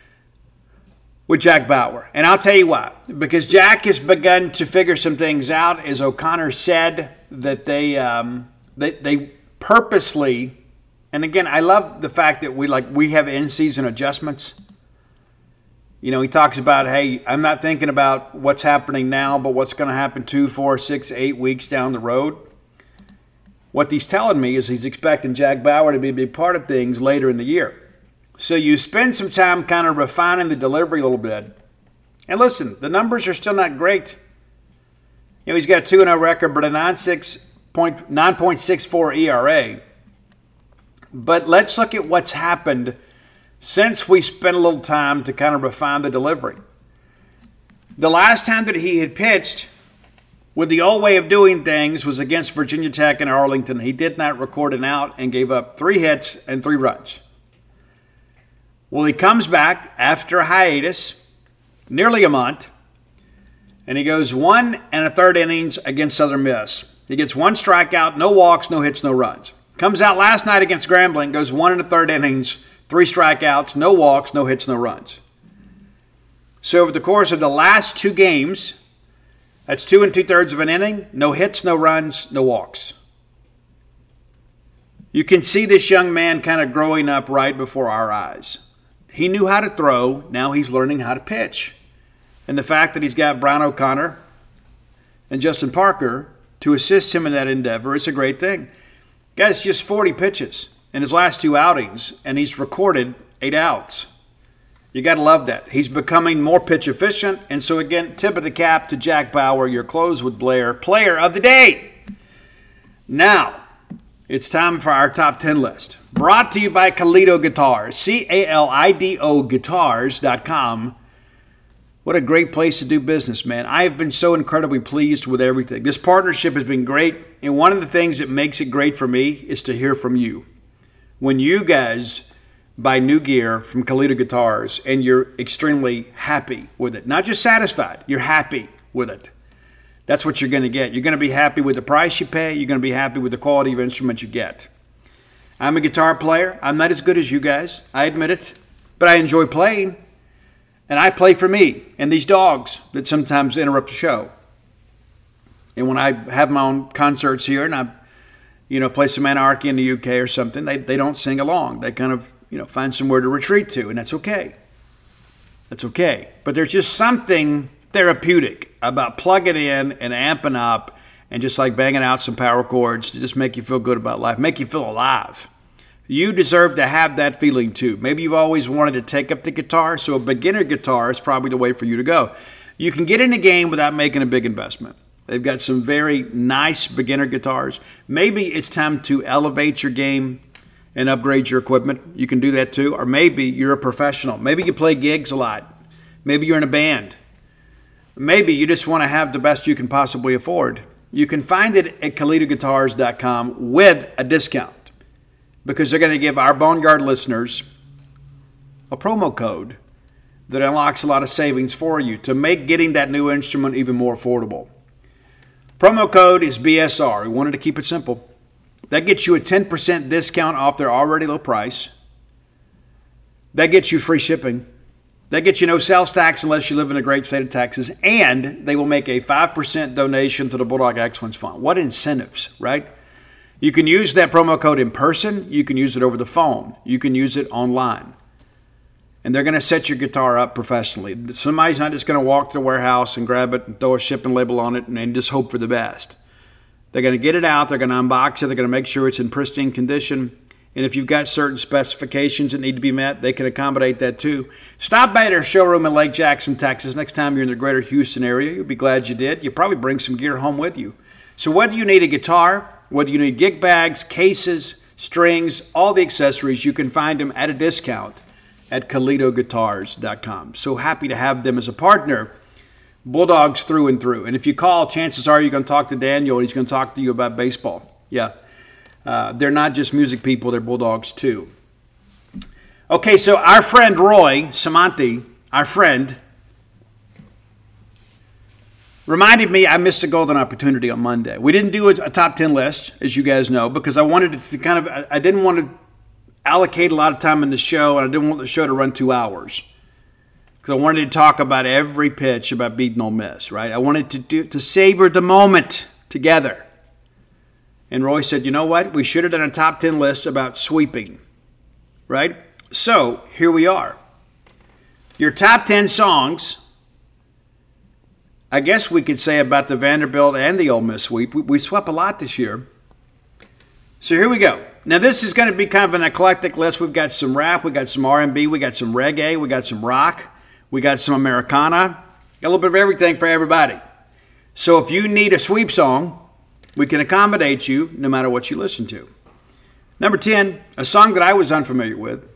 with Jack Bauer. And I'll tell you why. Because Jack has begun to figure some things out. As O'Connor said, that they um, they, they purposely, and again, I love the fact that we like we have in-season adjustments. You know, he talks about, hey, I'm not thinking about what's happening now, but what's going to happen two, four, six, eight weeks down the road. What he's telling me is he's expecting Jack Bauer to be a big part of things later in the year. So you spend some time kind of refining the delivery a little bit. And listen, the numbers are still not great. You know, he's got a two and oh record, but a nine point six four E R A. But let's look at what's happened since we spent a little time to kind of refine the delivery. The last time that he had pitched with the old way of doing things was against Virginia Tech in Arlington. He did not record an out and gave up three hits and three runs. Well, he comes back after a hiatus, nearly a month, and he goes one and a third innings against Southern Miss. He gets one strikeout, no walks, no hits, no runs. Comes out last night against Grambling, goes one and a third innings, three strikeouts, no walks, no hits, no runs. So over the course of the last two games, that's two and two-thirds of an inning, no hits, no runs, no walks. You can see this young man kind of growing up right before our eyes. He knew how to throw, now he's learning how to pitch. And the fact that he's got Brian O'Connor and Justin Parker to assist him in that endeavor, it's a great thing. Guy's just forty pitches in his last two outings, and he's recorded eight outs. You got to love that. He's becoming more pitch efficient. And so, again, tip of the cap to Jack Bauer, your Close with Blair Player of the Day. Now, it's time for our top ten list. Brought to you by Calido Guitars, C A L I D O guitars dot com. What a great place to do business, man. I have been so incredibly pleased with everything. This partnership has been great, and one of the things that makes it great for me is to hear from you. When you guys buy new gear from Calido Guitars and you're extremely happy with it, not just satisfied, you're happy with it. That's what you're going to get. You're going to be happy with the price you pay. You're going to be happy with the quality of instruments you get. I'm a guitar player. I'm not as good as you guys. I admit it. But I enjoy playing. And I play for me and these dogs that sometimes interrupt the show. And when I have my own concerts here and I, you know, play some Anarchy in the U K or something, they, they don't sing along. They kind of, you know, find somewhere to retreat to, and that's okay. That's okay. But there's just something therapeutic about plugging in and amping up and just like banging out some power chords to just make you feel good about life, make you feel alive. You deserve to have that feeling too. Maybe you've always wanted to take up the guitar, so a beginner guitar is probably the way for you to go. You can get in the game without making a big investment. They've got some very nice beginner guitars. Maybe it's time to elevate your game and upgrade your equipment. You can do that too. Or maybe you're a professional. Maybe you play gigs a lot. Maybe you're in a band. Maybe you just want to have the best you can possibly afford. You can find it at Kalido Guitars dot com with a discount, because they're going to give our Boneyard listeners a promo code that unlocks a lot of savings for you to make getting that new instrument even more affordable. Promo code is B S R. We wanted to keep it simple. That gets you a ten percent discount off their already low price. That gets you free shipping. That gets you no sales tax unless you live in the great state of Texas. And they will make a five percent donation to the Bulldog Excellence Fund. What incentives, right? You can use that promo code in person. You can use it over the phone. You can use it online. And they're going to set your guitar up professionally. Somebody's not just going to walk to the warehouse and grab it and throw a shipping label on it and, and just hope for the best. They're going to get it out. They're going to unbox it. They're going to make sure it's in pristine condition. And if you've got certain specifications that need to be met, they can accommodate that too. Stop by their showroom in Lake Jackson, Texas. Next time you're in the greater Houston area, you'll be glad you did. You'll probably bring some gear home with you. So whether you need a guitar, whether you need gig bags, cases, strings, all the accessories, you can find them at a discount at Kalido Guitars dot com. So happy to have them as a partner. Bulldogs through and through. And if you call, chances are you're going to talk to Daniel and he's going to talk to you about baseball. Yeah. Uh, they're not just music people, they're Bulldogs too. Okay, so our friend Roy Samanti, our friend, reminded me I missed a golden opportunity on Monday. We didn't do a, a top ten list, as you guys know, because I wanted to kind of, I, I didn't want to allocate a lot of time in the show, and I didn't want the show to run two hours. Because I wanted to talk about every pitch about beating Ole Miss, right? I wanted to do, to savor the moment together. And Roy said, you know what? We should have done a top ten list about sweeping, right? So here we are. Your top ten songs, I guess we could say about the Vanderbilt and the Ole Miss sweep. We, we swept a lot this year. So here we go. Now this is going to be kind of an eclectic list. We've got some rap, we got some R and B, we got some reggae, we got some rock, we got some Americana, got a little bit of everything for everybody. So if you need a sweep song, we can accommodate you no matter what you listen to. Number ten, a song that I was unfamiliar with.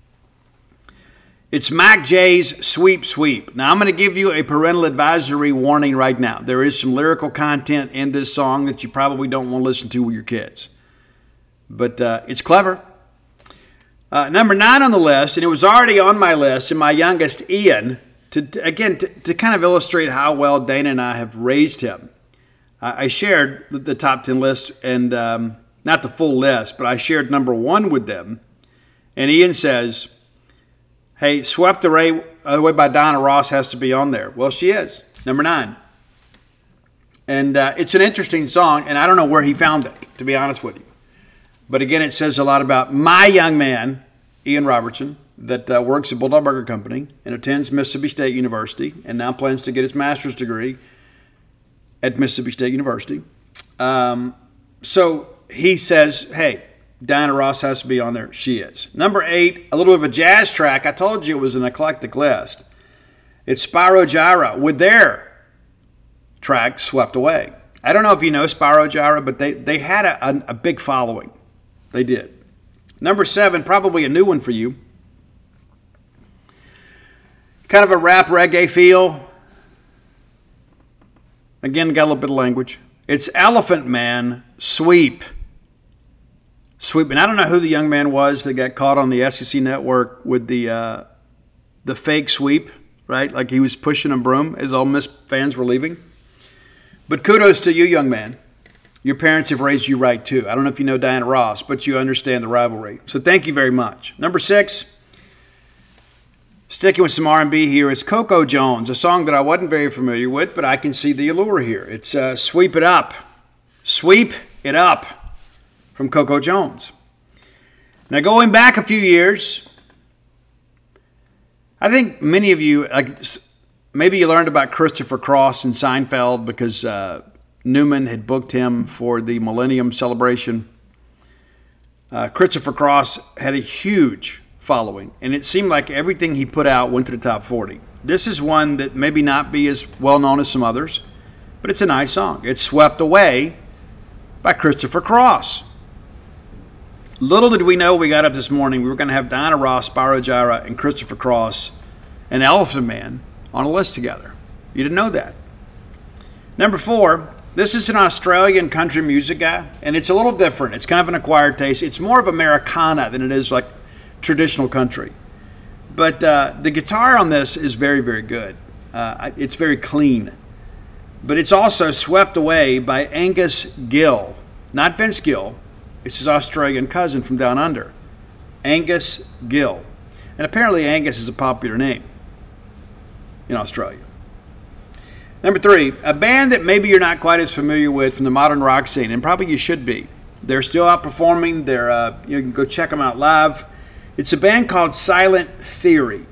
It's Mac J's Sweep Sweep. Now I'm going to give you a parental advisory warning right now. There is some lyrical content in this song that you probably don't want to listen to with your kids. But uh, it's clever. Uh, number nine on the list, and it was already on my list, and my youngest, Ian, to, to again, to, to kind of illustrate how well Dana and I have raised him. Uh, I shared the, the top ten list, and um, not the full list, but I shared number one with them. And Ian says, hey, Swept Away, Away by Diana Ross has to be on there. Well, she is, number nine. And uh, it's an interesting song, and I don't know where he found it, to be honest with you. But again, it says a lot about my young man, Ian Robertson, that uh, works at Bulldog Burger Company and attends Mississippi State University and now plans to get his master's degree at Mississippi State University. Um, so he says, hey, Diana Ross has to be on there. She is. Number eight, a little bit of a jazz track. I told you it was an eclectic list. It's Spyro Gyra with their track, Swept Away. I don't know if you know Spyro Gyra, but they, they had a, a, a big following. They did. Number seven, probably a new one for you. Kind of a rap reggae feel. Again, got a little bit of language. It's Elephant Man, Sweep. Sweep. And I don't know who the young man was that got caught on the S E C network with the uh, the fake sweep, right? Like he was pushing a broom as Ole Miss fans were leaving. But kudos to you, young man. Your parents have raised you right, too. I don't know if you know Diana Ross, but you understand the rivalry. So thank you very much. Number six, Sticking with some R and B here, it's Coco Jones, a song that I wasn't very familiar with, but I can see the allure here. It's uh, Sweep It Up. Sweep It Up from Coco Jones. Now, going back a few years, I think many of you, like maybe you learned about Christopher Cross in Seinfeld because uh, Newman had booked him for the Millennium Celebration. Uh, Christopher Cross had a huge following, and it seemed like everything he put out went to the top forty. This is one that maybe not be as well known as some others, but it's a nice song. It's Swept Away by Christopher Cross. Little did we know we got up this morning, we were going to have Diana Ross, Spyro Gyra, and Christopher Cross and Elephant Man on a list together. You didn't know that. Number four, this is an Australian country music guy, and it's a little different. It's kind of an acquired taste. It's more of Americana than it is like traditional country. But uh, the guitar on this is very, very good. Uh, it's very clean. But it's also Swept Away by Angus Gill. Not Vince Gill. It's his Australian cousin from down under. Angus Gill. And apparently Angus is a popular name in Australia. Number three, a band that maybe you're not quite as familiar with from the modern rock scene, and probably you should be. They're still outperforming. They're, uh, you can go check them out live. It's a band called Silent Theory.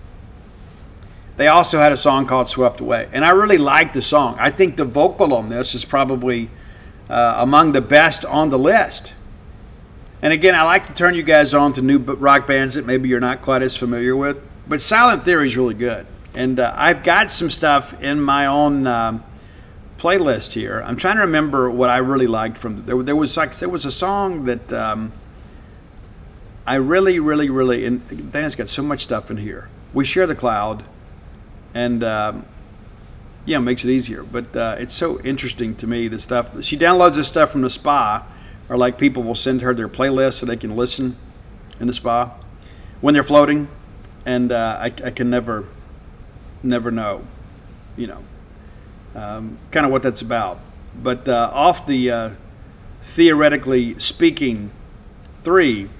They also had a song called Swept Away. And I really like the song. I think the vocal on this is probably uh, among the best on the list. And again, I like to turn you guys on to new rock bands that maybe you're not quite as familiar with. But Silent Theory is really good. And uh, I've got some stuff in my own um, playlist here. I'm trying to remember what I really liked from there. There was like there was a song that um, I really, really, really. And Dana's got so much stuff in here. We Share the Cloud, and um, yeah, it makes it easier. But uh, it's so interesting to me the stuff she downloads this stuff from the spa, or like people will send her their playlist so they can listen in the spa when they're floating, and uh, I, I can never. Never know, you know, um, kind of what that's about. But uh, off the uh, Theoretically Speaking three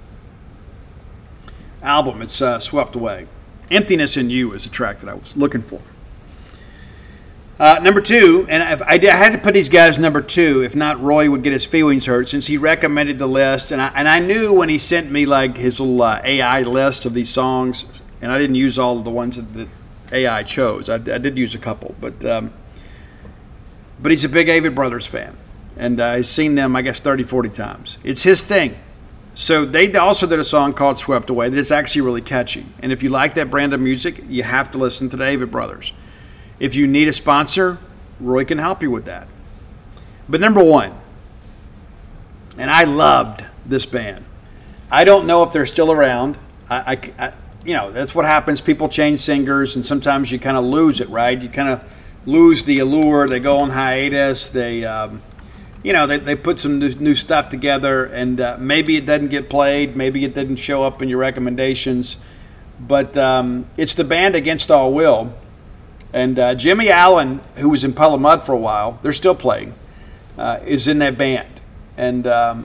album, it's uh, Swept Away. Emptiness in You is a track that I was looking for. Uh, number two, and I, I, I had to put these guys number two, if not Roy would get his feelings hurt since he recommended the list. And I, and I knew when he sent me like his little uh, A I list of these songs, and I didn't use all of the ones that, that A I chose. I, I did use a couple, but um, but he's a big Avett Brothers fan, and uh, he's seen them, I guess, thirty, forty times. It's his thing. So they also did a song called Swept Away that is actually really catchy. And if you like that brand of music, you have to listen to the Avett Brothers. If you need a sponsor, Roy can help you with that. But number one, and I loved this band. I don't know if they're still around. I, I, I You know, that's what happens. People change singers, and sometimes you kind of lose it, right? You kind of lose the allure. They go on hiatus. They, um, you know, they, they put some new, new stuff together, and uh, maybe it doesn't get played. Maybe it doesn't show up in your recommendations. But um, it's the band Against All Will. And uh, Jimmy Allen, who was in Puddle of Mudd for a while, they're still playing, uh, is in that band. And um,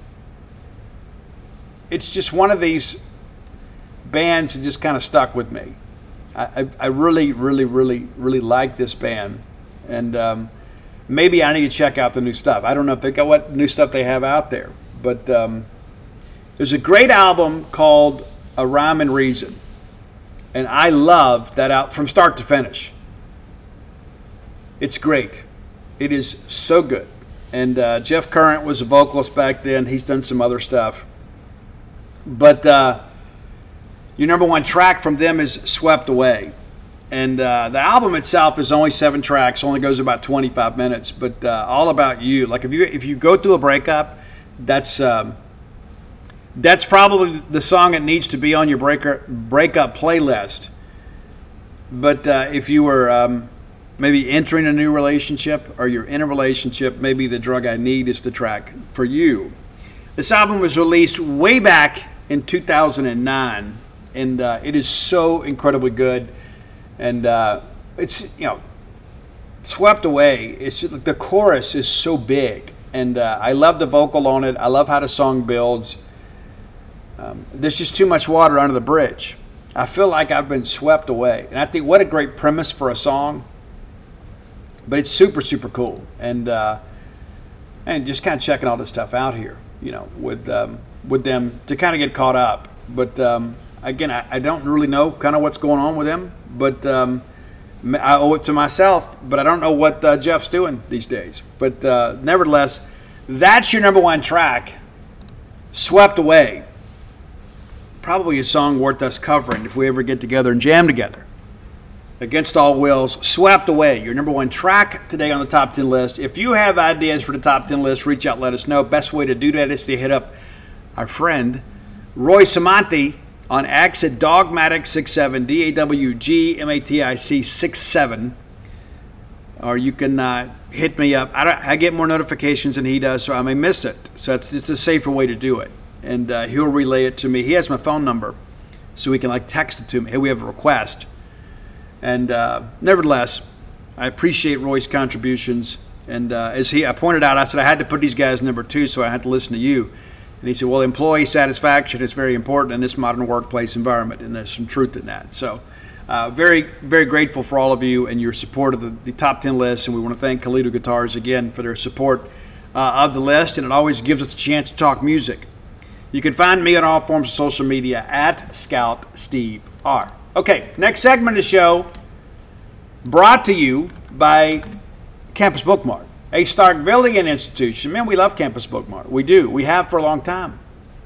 it's just one of these bands that just kind of stuck with me. I, I, I really, really, really, really like this band, and um, maybe I need to check out the new stuff. I don't know if they got what new stuff they have out there, but um, there's a great album called A Rhyme and Reason, and I love that out from start to finish. It's great. It is so good, and uh, Jeff Current was a vocalist back then. He's done some other stuff, but. Uh, Your number one track from them is Swept Away. And uh, the album itself is only seven tracks, only goes about twenty-five minutes, but uh, all about you. Like if you if you go through a breakup, that's um, that's probably the song that needs to be on your breaker, breakup playlist. But uh, if you were um, maybe entering a new relationship or you're in a relationship, maybe The Drug I Need is the track for you. This album was released way back in two thousand nine. And uh, it is so incredibly good, and uh, it's you know, Swept Away. It's the chorus is so big, and uh, I love the vocal on it. I love how the song builds. Um, there's just too much water under the bridge. I feel like I've been swept away. And I think what a great premise for a song. But it's super, super cool. And uh, and just kind of checking all this stuff out here, you know, with um, with them to kind of get caught up. But um, again, I, I don't really know kind of what's going on with them. But um, I owe it to myself. But I don't know what uh, Jeff's doing these days. But uh, nevertheless, that's your number one track, Swept Away. Probably a song worth us covering if we ever get together and jam together. Against All Wills, Swept Away, your number one track today on the top ten list. If you have ideas for the top ten list, reach out, let us know. Best way to do that is to hit up our friend Roy Samanti on X at Dogmatic six seven, D A W G M A T I C six seven. Or you can uh, hit me up. I, don't, I get more notifications than he does, so I may miss it. So it's, it's a safer way to do it. And uh, he'll relay it to me. He has my phone number, so he can like text it to me. Hey, we have a request. And uh, nevertheless, I appreciate Roy's contributions. And uh, as he, I pointed out, I said I had to put these guys number two, so I had to listen to you. And he said, well, employee satisfaction is very important in this modern workplace environment, and there's some truth in that. So uh, very, very grateful for all of you and your support of the, the top ten list. And we want to thank Kalido Guitars again for their support uh, of the list. And it always gives us a chance to talk music. You can find me on all forms of social media at Scout Steve R. Okay, next segment of the show brought to you by Campus Bookmart, a Starkvillian institution. Man, we love Campus Bookmart. We do. We have for a long time.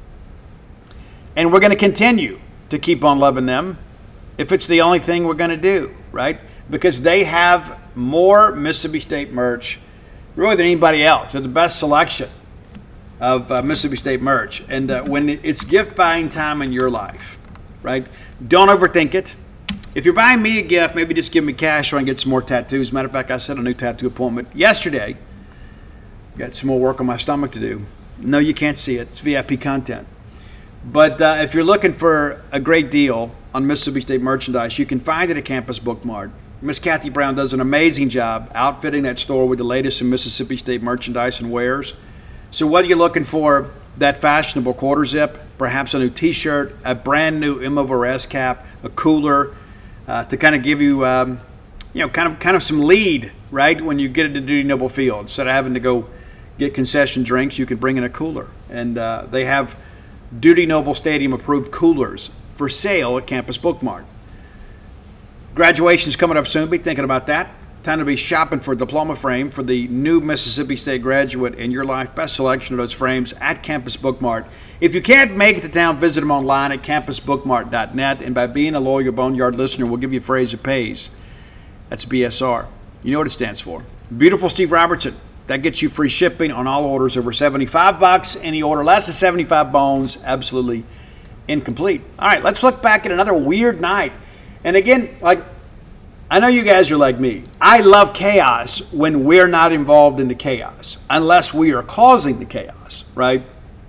And we're going to continue to keep on loving them if it's the only thing we're going to do, right? Because they have more Mississippi State merch really than anybody else. They're the best selection of uh, Mississippi State merch. And uh, when it's gift buying time in your life, right? Don't overthink it. If you're buying me a gift, maybe just give me cash so I can get some more tattoos. Matter of fact, I set a new tattoo appointment yesterday. Got some more work on my stomach to do. No, you can't see it. It's V I P content. But uh, if you're looking for a great deal on Mississippi State merchandise, you can find it at Campus Bookmart. Miss Kathy Brown does an amazing job outfitting that store with the latest in Mississippi State merchandise and wares. So whether you're looking for that fashionable quarter zip, perhaps a new T-shirt, a brand new M over S cap, a cooler, uh, to kind of give you, um, you know, kind of kind of some lead, right? When you get into Dudy Noble Field, instead of having to go get concession drinks, you can bring in a cooler, and uh, they have Dudy Noble Stadium approved coolers for sale at Campus Bookmart. Graduation's coming up soon. Be thinking about that. Time to be shopping for a diploma frame for the new Mississippi State graduate in your life. Best selection of those frames at Campus Bookmart. If you can't make it to town, visit them online at campus bookmart dot net. And by being a loyal Boneyard listener, we'll give you a phrase that pays. That's B S R. You know what it stands for. Beautiful Steve Robertson. That gets you free shipping on all orders over seventy-five bucks. Any order less than seventy-five bones, absolutely incomplete. All right, let's look back at another weird night. And again, like, I know you guys are like me. I love chaos when we're not involved in the chaos, unless we are causing the chaos, right?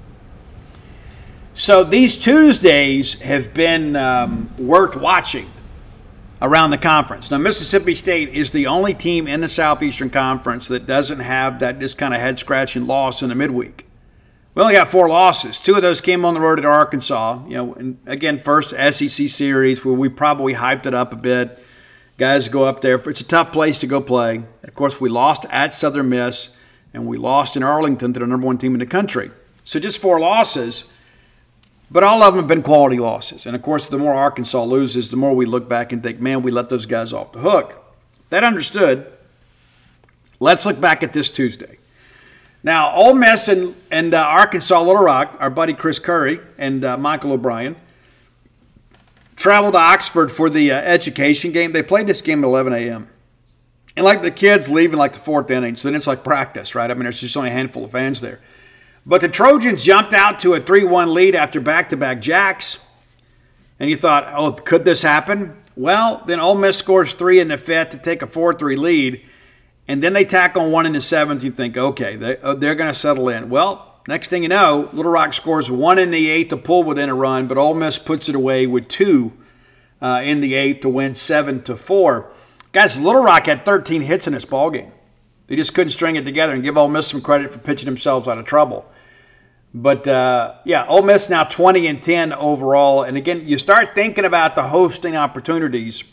So these Tuesdays have been um, worth watching around the conference. Now, Mississippi State is the only team in the Southeastern Conference that doesn't have that this kind of head-scratching loss in the midweek. We only got four losses. Two of those came on the road at Arkansas. You know, and again, first S E C series where we probably hyped it up a bit. Guys go up there. It's a tough place to go play. Of course, we lost at Southern Miss, and we lost in Arlington to the number one team in the country. So just four losses, but all of them have been quality losses. And, of course, the more Arkansas loses, the more we look back and think, man, we let those guys off the hook. That understood. Let's look back at this Tuesday. Now, Ole Miss and, and uh, Arkansas Little Rock, our buddy Chris Curry and uh, Michael O'Brien, traveled to Oxford for the uh, education game. They played this game at eleven a.m. And like the kids leaving like the fourth inning, so then it's like practice, right? I mean, there's just only a handful of fans there. But the Trojans jumped out to a three one lead after back-to-back jacks. And you thought, oh, could this happen? Well, then Ole Miss scores three in the fifth to take a four three lead. And then they tack on one in the seventh. You think, okay, they, uh, they're going to settle in. Well, next thing you know, Little Rock scores one in the eighth to pull within a run, but Ole Miss puts it away with two uh, in the eighth to win seven to four. Guys, Little Rock had thirteen hits in this ballgame. They just couldn't string it together, and give Ole Miss some credit for pitching themselves out of trouble. But, uh, yeah, Ole Miss now twenty and ten overall. And, again, you start thinking about the hosting opportunities.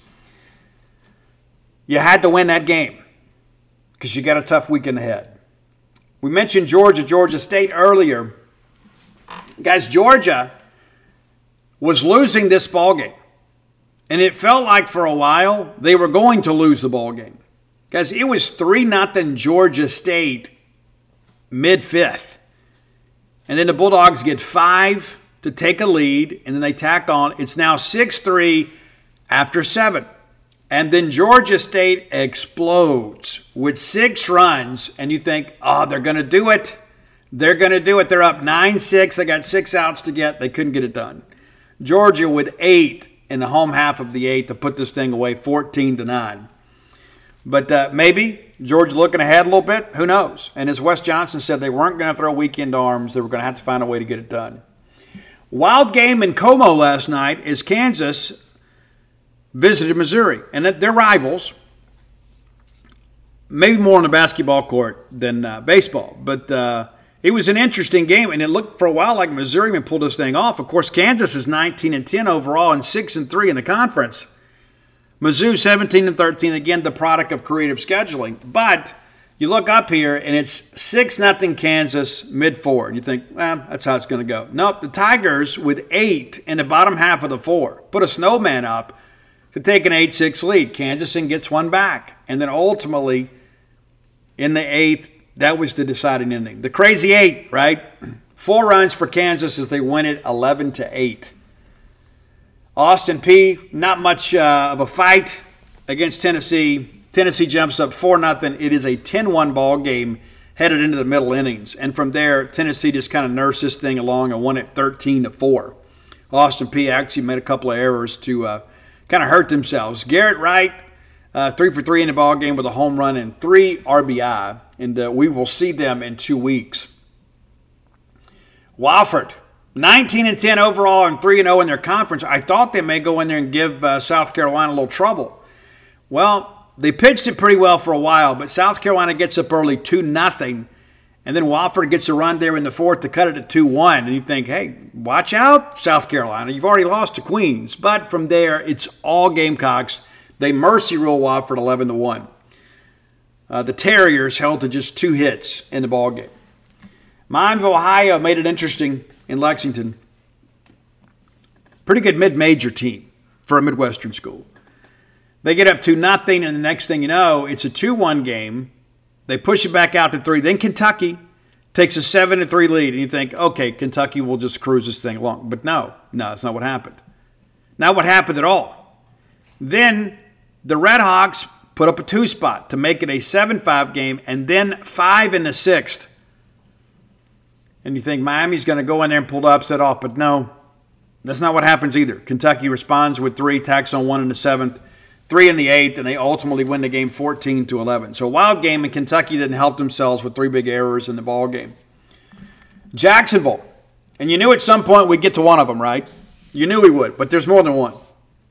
You had to win that game because you got a tough weekend ahead. We mentioned Georgia, Georgia State earlier. Guys, Georgia was losing this ballgame. And it felt like for a while they were going to lose the ballgame. Guys, it was three nothing Georgia State mid-fifth. And then the Bulldogs get five to take a lead, and then they tack on. It's now six three after seven. And then Georgia State explodes with six runs, and you think, oh, they're going to do it. They're going to do it. They're up nine six. They got six outs to get. They couldn't get it done. Georgia with eight in the home half of the eighth to put this thing away, fourteen to nine. But uh, maybe Georgia looking ahead a little bit. Who knows? And as Wes Johnson said, they weren't going to throw weekend arms. They were going to have to find a way to get it done. Wild game in Como last night is Kansas visited Missouri. And they're rivals. Maybe more on the basketball court than uh, baseball. But uh, it was an interesting game. And it looked for a while like Missouri would pull this thing off. Of course, Kansas is nineteen and ten overall and six and three in the conference. Mizzou seventeen and thirteen, again, the product of creative scheduling. But you look up here, and it's six nothing Kansas mid-four. And you think, well, that's how it's going to go. Nope, the Tigers with eight in the bottom half of the four put a snowman up to take an eight six lead. Kansas and gets one back. And then ultimately, in the eighth, that was the deciding ending. The crazy eight, right? Four runs for Kansas as they win it eleven to eight. Austin Peay, not much uh, of a fight against Tennessee. Tennessee jumps up four nothing. It is a ten one ball game headed into the middle innings. And from there, Tennessee just kind of nursed this thing along and won it thirteen to four. Austin Peay actually made a couple of errors to uh, kind of hurt themselves. Garrett Wright, uh, three for three in the ball game with a home run and three R B I. And uh, we will see them in two weeks. Wofford, nineteen and ten overall and three and oh in their conference. I thought they may go in there and give uh, South Carolina a little trouble. Well, they pitched it pretty well for a while, but South Carolina gets up early two nothing, and then Wofford gets a run there in the fourth to cut it to two one. And you think, hey, watch out, South Carolina. You've already lost to Queens. But from there, it's all Gamecocks. They mercy rule Wofford eleven to one. Uh, the Terriers held to just two hits in the ballgame. Miami of Ohio made it interesting in Lexington. Pretty good mid-major team for a Midwestern school. They get up two nothing, and the next thing you know, it's a two one game. They push it back out to three. Then Kentucky takes a seven to three lead, and you think, okay, Kentucky will just cruise this thing along. But no, no, that's not what happened. Not what happened at all. Then the Red Hawks put up a two spot to make it a seven five game, and then five in the sixth. And you think Miami's going to go in there and pull the upset off, but no, that's not what happens either. Kentucky responds with three, tacks on one in the seventh, three in the eighth, and they ultimately win the game fourteen to eleven. So a wild game, and Kentucky didn't help themselves with three big errors in the ball game. Jacksonville, and you knew at some point we'd get to one of them, right? You knew we would, but there's more than one.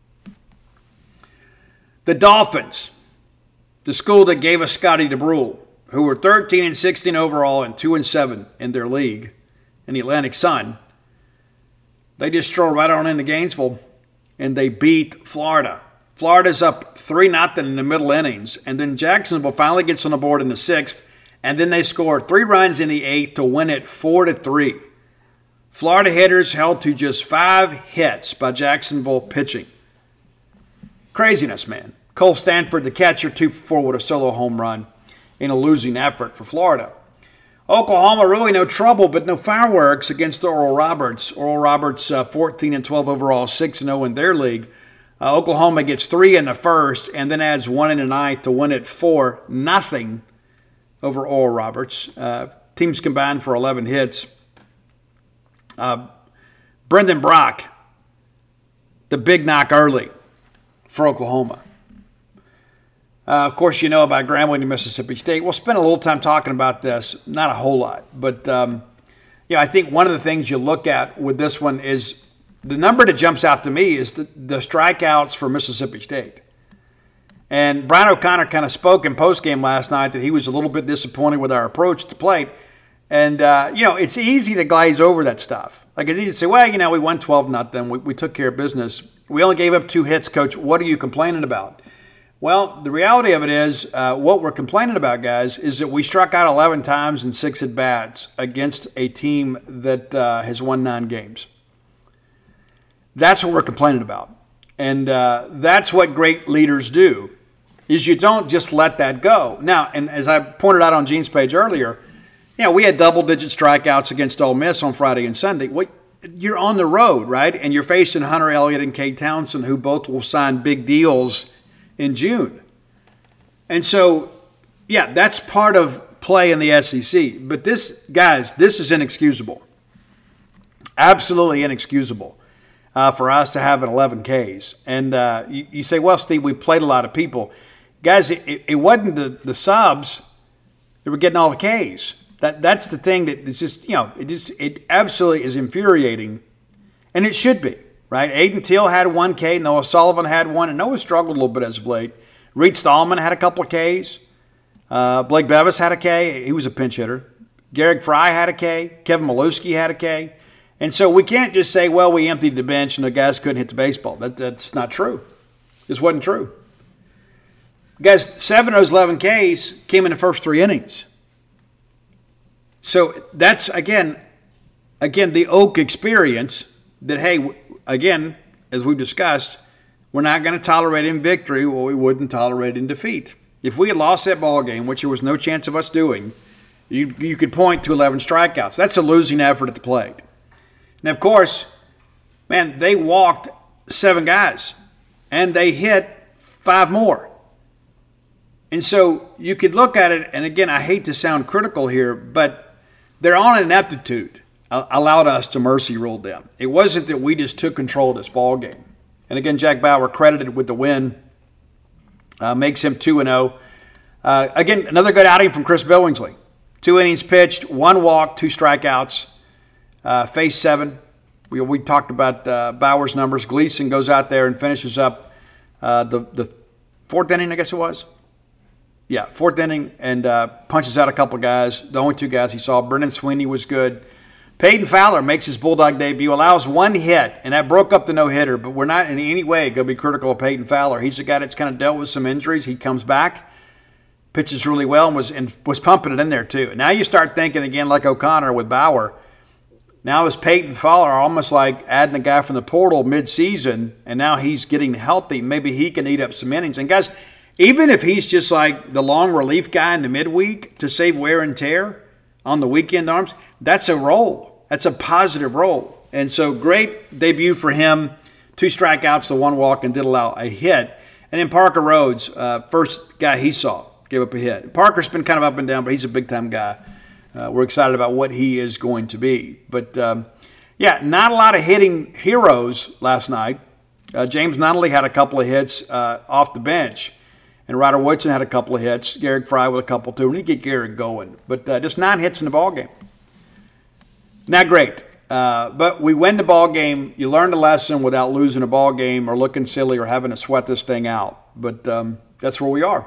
The Dolphins, the school that gave us Scotty DeBrule, who were thirteen and sixteen overall and two and seven in their league in the Atlantic Sun. They just strolled right on into Gainesville, and they beat Florida. Florida's up three nothing in the middle innings, and then Jacksonville finally gets on the board in the sixth, and then they score three runs in the eighth to win it four to three. Florida hitters held to just five hits by Jacksonville pitching. Craziness, man. Cole Stanford, the catcher, two for four with a solo home run in a losing effort for Florida. Oklahoma, really no trouble, but no fireworks against Oral Roberts. Oral Roberts, uh, fourteen and twelve overall, six and oh in their league. Uh, Oklahoma gets three in the first and then adds one in the ninth to win it four nothing over Oral Roberts. Uh, teams combined for eleven hits. Uh, Brendan Brock, the big knock early for Oklahoma. Uh, of course, you know about Grambling to Mississippi State. We'll spend a little time talking about this, not a whole lot. But, um, yeah, I think one of the things you look at with this one is the number that jumps out to me is the, the strikeouts for Mississippi State. And Brian O'Connor kind of spoke in postgame last night that he was a little bit disappointed with our approach to plate. And, uh, you know, it's easy to glaze over that stuff. Like, it's easy to say, well, you know, we won twelve nothing. We, we took care of business. We only gave up two hits, Coach. What are you complaining about? Well, the reality of it is uh, what we're complaining about, guys, is that we struck out eleven times in six at-bats against a team that uh, has won nine games. That's what we're complaining about. And uh, that's what great leaders do, is you don't just let that go. Now, and as I pointed out on Gene's page earlier, you know, we had double-digit strikeouts against Ole Miss on Friday and Sunday. Well, you're on the road, right? And you're facing Hunter Elliott and Cade Townsend, who both will sign big deals in June. And so, yeah, that's part of play in the S E C. But this, guys, this is inexcusable. Absolutely inexcusable uh, for us to have an eleven Ks. And uh, you, you say, well, Steve, we played a lot of people. Guys, it, it wasn't the, the subs that were getting all the Ks. That That's the thing that is just, you know, it just it absolutely is infuriating. And it should be. Right, Aiden Teal had one K. Noah Sullivan had one, and Noah struggled a little bit as of late. Reed Stallman had a couple of Ks. Uh, Blake Bevis had a K. He was a pinch hitter. Garrick Fry had a K. Kevin Malewski had a K. And so we can't just say, well, we emptied the bench and the guys couldn't hit the baseball. That, that's not true. This wasn't true. Guys, seven of those eleven Ks came in the first three innings. So that's, again, again the Oak experience that, hey, again, as we've discussed, we're not going to tolerate in victory what we wouldn't tolerate in defeat. If we had lost that ball game, which there was no chance of us doing, you you could point to eleven strikeouts. That's a losing effort at the plate. And, of course, man, they walked seven guys, and they hit five more. And so you could look at it, and, again, I hate to sound critical here, but their own ineptitude allowed us to mercy rule them. It wasn't that we just took control of this ball game. And again, Jack Bauer credited with the win, uh, makes him two and oh. Uh, again, another good outing from Chris Billingsley. Two innings pitched, one walk, two strikeouts, uh, faced seven. We, we talked about uh, Bauer's numbers. Gleason goes out there and finishes up uh, the, the fourth inning, I guess it was. Yeah, fourth inning, and uh, punches out a couple guys. The only two guys he saw. Brendan Sweeney was good. Peyton Fowler makes his Bulldog debut, allows one hit, and that broke up the no-hitter, but we're not in any way going to be critical of Peyton Fowler. He's a guy that's kind of dealt with some injuries. He comes back, pitches really well, and was and was pumping it in there too. Now you start thinking again like O'Connor with Bauer. Now is Peyton Fowler almost like adding a guy from the portal mid-season, and now he's getting healthy. Maybe he can eat up some innings. And guys, even if he's just like the long relief guy in the midweek to save wear and tear on the weekend arms, that's a role. That's a positive role. And so great debut for him. Two strikeouts, the one walk, and did allow a hit. And then Parker Rhodes, uh, first guy he saw, gave up a hit. Parker's been kind of up and down, but he's a big-time guy. Uh, we're excited about what he is going to be. But, um, yeah, not a lot of hitting heroes last night. Uh, James Nunnally had a couple of hits uh, off the bench. And Ryder Woodson had a couple of hits. Garrick Fry with a couple, too. We need to get Garrick going. But uh, just nine hits in the ballgame. Not great. Uh, but we win the ball game. You learned a lesson without losing a ball game or looking silly or having to sweat this thing out. But um, that's where we are.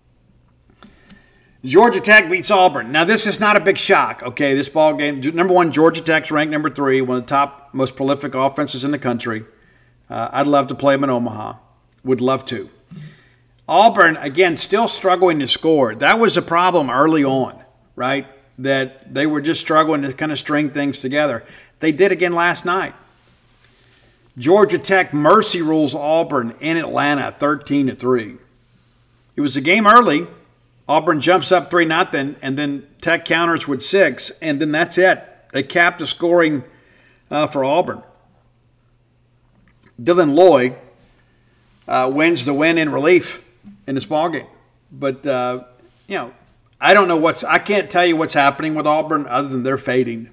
Georgia Tech beats Auburn. Now, this is not a big shock, okay? This ball game, number one, Georgia Tech's ranked number three, one of the top, most prolific offenses in the country. Uh, I'd love to play them in Omaha. Would love to. Auburn, again, still struggling to score. That was a problem early on, right? That they were just struggling to kind of string things together. They did again last night. Georgia Tech mercy rules Auburn in Atlanta, thirteen to three. It was a game early. Auburn jumps up three nothing, and then Tech counters with six, and then that's it. They capped the scoring uh, for Auburn. Dylan Loy uh, wins the win in relief in this ballgame. But, uh, you know, I don't know what's – I can't tell you what's happening with Auburn other than they're fading.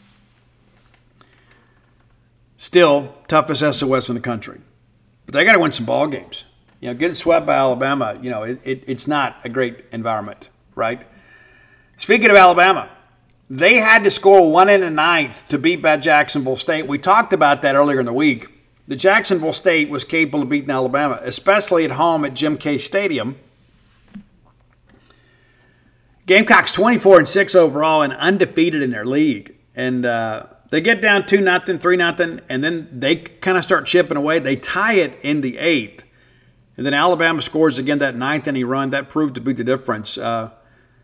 Still, toughest S O S in the country. But they got to win some ball games. You know, getting swept by Alabama, you know, it, it, it's not a great environment, right? Speaking of Alabama, they had to score one in the ninth to beat back Jacksonville State. We talked about that earlier in the week. The Jacksonville State was capable of beating Alabama, especially at home at Jim K. Stadium. Gamecocks twenty-four and six overall and undefeated in their league. And uh, they get down two nothing, three nothing, and then they kind of start chipping away. They tie it in the eighth. And then Alabama scores again that ninth inning run. That proved to be the difference. Uh,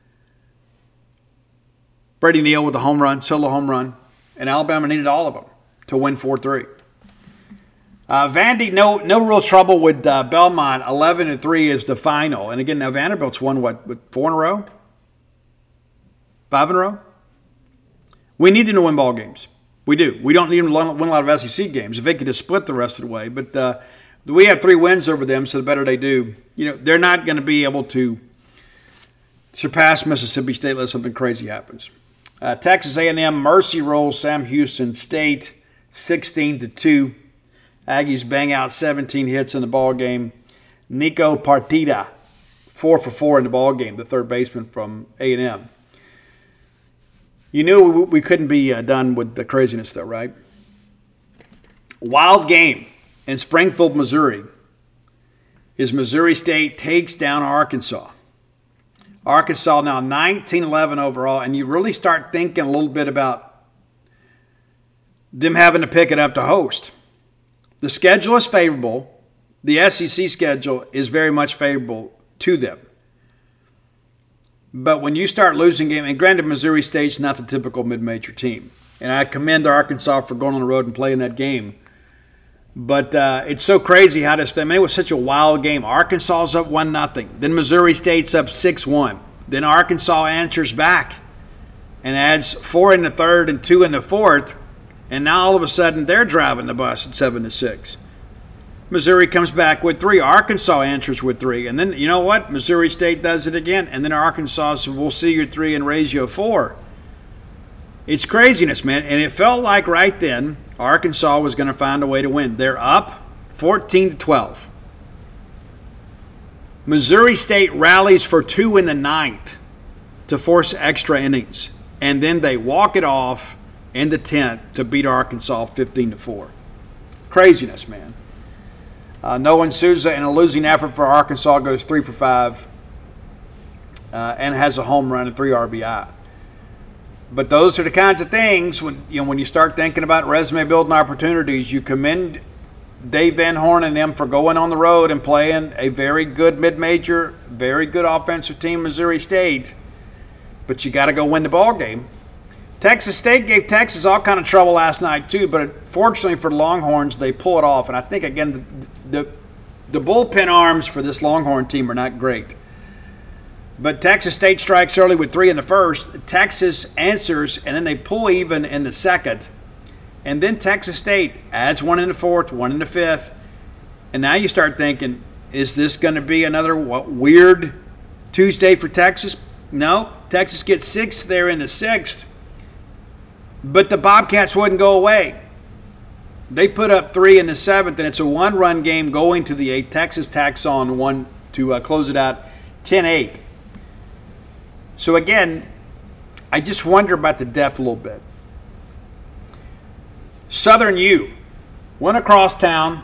Brady Neal with a home run, solo home run. And Alabama needed all of them to win four three. Uh, Vandy, no no real trouble with uh, Belmont. eleven to three is the final. And again, now Vanderbilt's won, what, four in a row? Five in a row? We need them to win ball games. We do. We don't need them to win a lot of S E C games. If they could just split the rest of the way. But uh, we have three wins over them, so the better they do. You know, they're not going to be able to surpass Mississippi State unless something crazy happens. Uh, Texas A and M mercy rolls Sam Houston State sixteen to two. Aggies bang out seventeen hits in the ball game. Nico Partida, four for four in the ball game, the third baseman from A and M. You knew we couldn't be uh, done with the craziness, though, right? Wild game in Springfield, Missouri, is Missouri State takes down Arkansas. Arkansas now nineteen eleven overall, and you really start thinking a little bit about them having to pick it up to host. The schedule is favorable. The S E C schedule is very much favorable to them. But when you start losing game, and granted Missouri State's not the typical mid-major team, and I commend Arkansas for going on the road and playing that game. But uh, it's so crazy how this – I mean, it was such a wild game. Arkansas's up one nothing. Then Missouri State's up six one. Then Arkansas answers back and adds four in the third and two in the fourth. And now all of a sudden they're driving the bus at seven to six. Missouri comes back with three. Arkansas answers with three. And then, you know what? Missouri State does it again. And then Arkansas says, we'll see your three and raise you a four. It's craziness, man. And it felt like right then Arkansas was going to find a way to win. They're up fourteen to twelve. Missouri State rallies for two in the ninth to force extra innings. And then they walk it off in the tenth to beat Arkansas fifteen to four. Craziness, man. Uh, Nolan Souza, in a losing effort for Arkansas, goes three for five uh, and has a home run and three R B I. But those are the kinds of things when you know when you start thinking about resume building opportunities. You commend Dave Van Horn and them for going on the road and playing a very good mid-major, very good offensive team, Missouri State. But you got to go win the ball game. Texas State gave Texas all kind of trouble last night too, but fortunately for the Longhorns, they pull it off. And I think again, the the, the bullpen arms for this Longhorn team are not great. But Texas State strikes early with three in the first. Texas answers, and then they pull even in the second. And then Texas State adds one in the fourth, one in the fifth. And now you start thinking, is this going to be another what, weird Tuesday for Texas? No. Texas gets six there in the sixth. But the Bobcats wouldn't go away. They put up three in the seventh, and it's a one-run game going to the eighth. Texas tacks on one to uh, close it out ten eight. So, again, I just wonder about the depth a little bit. Southern U went across town,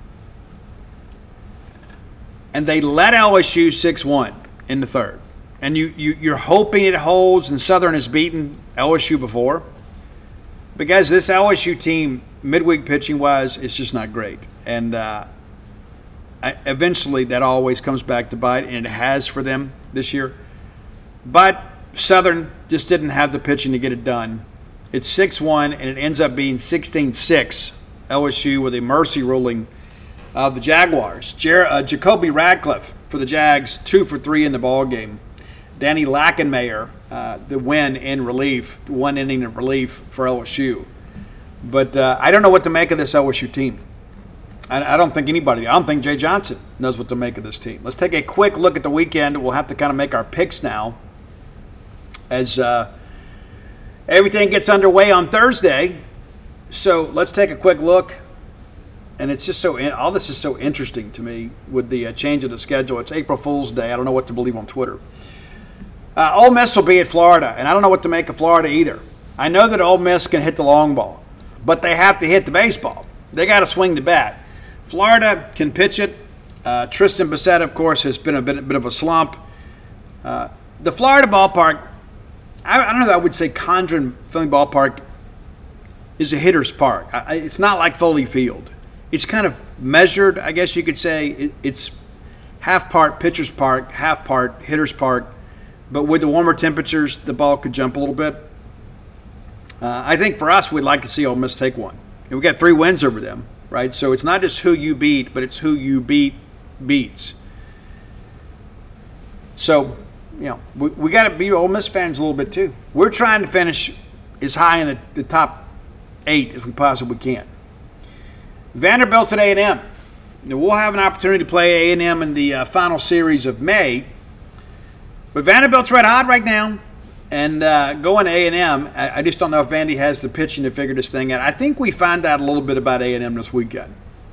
and they led L S U six one in the third. And you, you, you're hoping it holds, and Southern has beaten L S U before. But, guys, this L S U team, midweek pitching-wise, is just not great. And uh, I, eventually that always comes back to bite, and it has for them this year. But Southern just didn't have the pitching to get it done. It's six one, and it ends up being sixteen six. L S U with a mercy ruling of the Jaguars. Jer- uh, Jacoby Radcliffe for the Jags, two for three in the ballgame. Danny Lackenmayer, uh, the win in relief, one inning of relief for L S U. But uh, I don't know what to make of this L S U team. I, I don't think anybody, I don't think Jay Johnson knows what to make of this team. Let's take a quick look at the weekend. We'll have to kind of make our picks now as uh, everything gets underway on Thursday. So let's take a quick look. And it's just so, all this is so interesting to me with the uh, change of the schedule. It's April Fool's Day. I don't know what to believe on Twitter. Uh, Ole Miss will be at Florida, and I don't know what to make of Florida either. I know that Ole Miss can hit the long ball, but they have to hit the baseball. They got to swing the bat. Florida can pitch it. Uh, Tristan Bissett, of course, has been a bit, a bit of a slump. Uh, the Florida ballpark, I, I don't know that I would say Condren Findlay Ballpark is a hitter's park. I, it's not like Foley Field. It's kind of measured, I guess you could say. It, it's half part pitcher's park, half part hitter's park. But with the warmer temperatures, the ball could jump a little bit. Uh, I think for us, we'd like to see Ole Miss take one. And we got three wins over them, right? So it's not just who you beat, but it's who you beat beats. So, you know, we, we got to be Ole Miss fans a little bit too. We're trying to finish as high in the, the top eight as we possibly can. Vanderbilt at A and M. Now, we'll have an opportunity to play A and M in the uh, final series of May. But Vanderbilt's red hot right now. And uh, going to A and M, I, I just don't know if Vandy has the pitching to figure this thing out. I think we find out a little bit about A and M this weekend.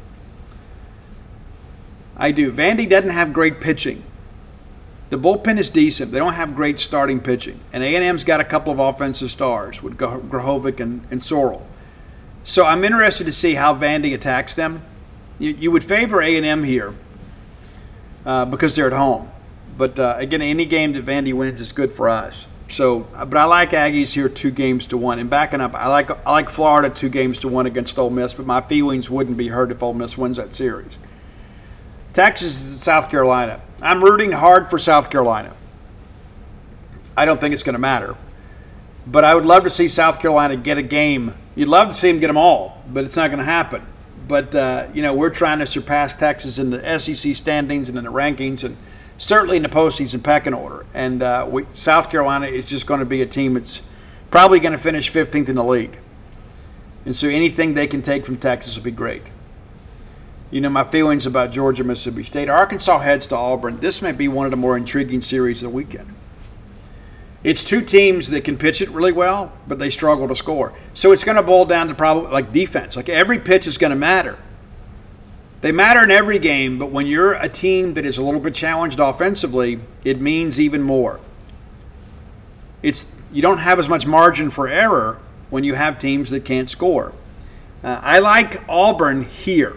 I do. Vandy doesn't have great pitching. The bullpen is decent. They don't have great starting pitching. And A and M's got a couple of offensive stars with Grahovic and, and Sorrell. So I'm interested to see how Vandy attacks them. You, you would favor A and M here uh, because they're at home. But, uh, again, any game that Vandy wins is good for us. So, but I like Aggies here two games to one. And backing up, I like I like Florida two games to one against Ole Miss, but my feelings wouldn't be hurt if Ole Miss wins that series. Texas and South Carolina. I'm rooting hard for South Carolina. I don't think it's going to matter. But I would love to see South Carolina get a game. You'd love to see them get them all, but it's not going to happen. But, uh, you know, we're trying to surpass Texas in the S E C standings and in the rankings and certainly in the postseason pecking order. And uh, we, South Carolina is just going to be a team that's probably going to finish fifteenth in the league. And so anything they can take from Texas will be great. You know, my feelings about Georgia, Mississippi State. Arkansas heads to Auburn. This may be one of the more intriguing series of the weekend. It's two teams that can pitch it really well, but they struggle to score. So it's going to boil down to probably like defense. Like every pitch is going to matter. They matter in every game, but when you're a team that is a little bit challenged offensively, it means even more. It's you don't have as much margin for error when you have teams that can't score. Uh, I like Auburn here.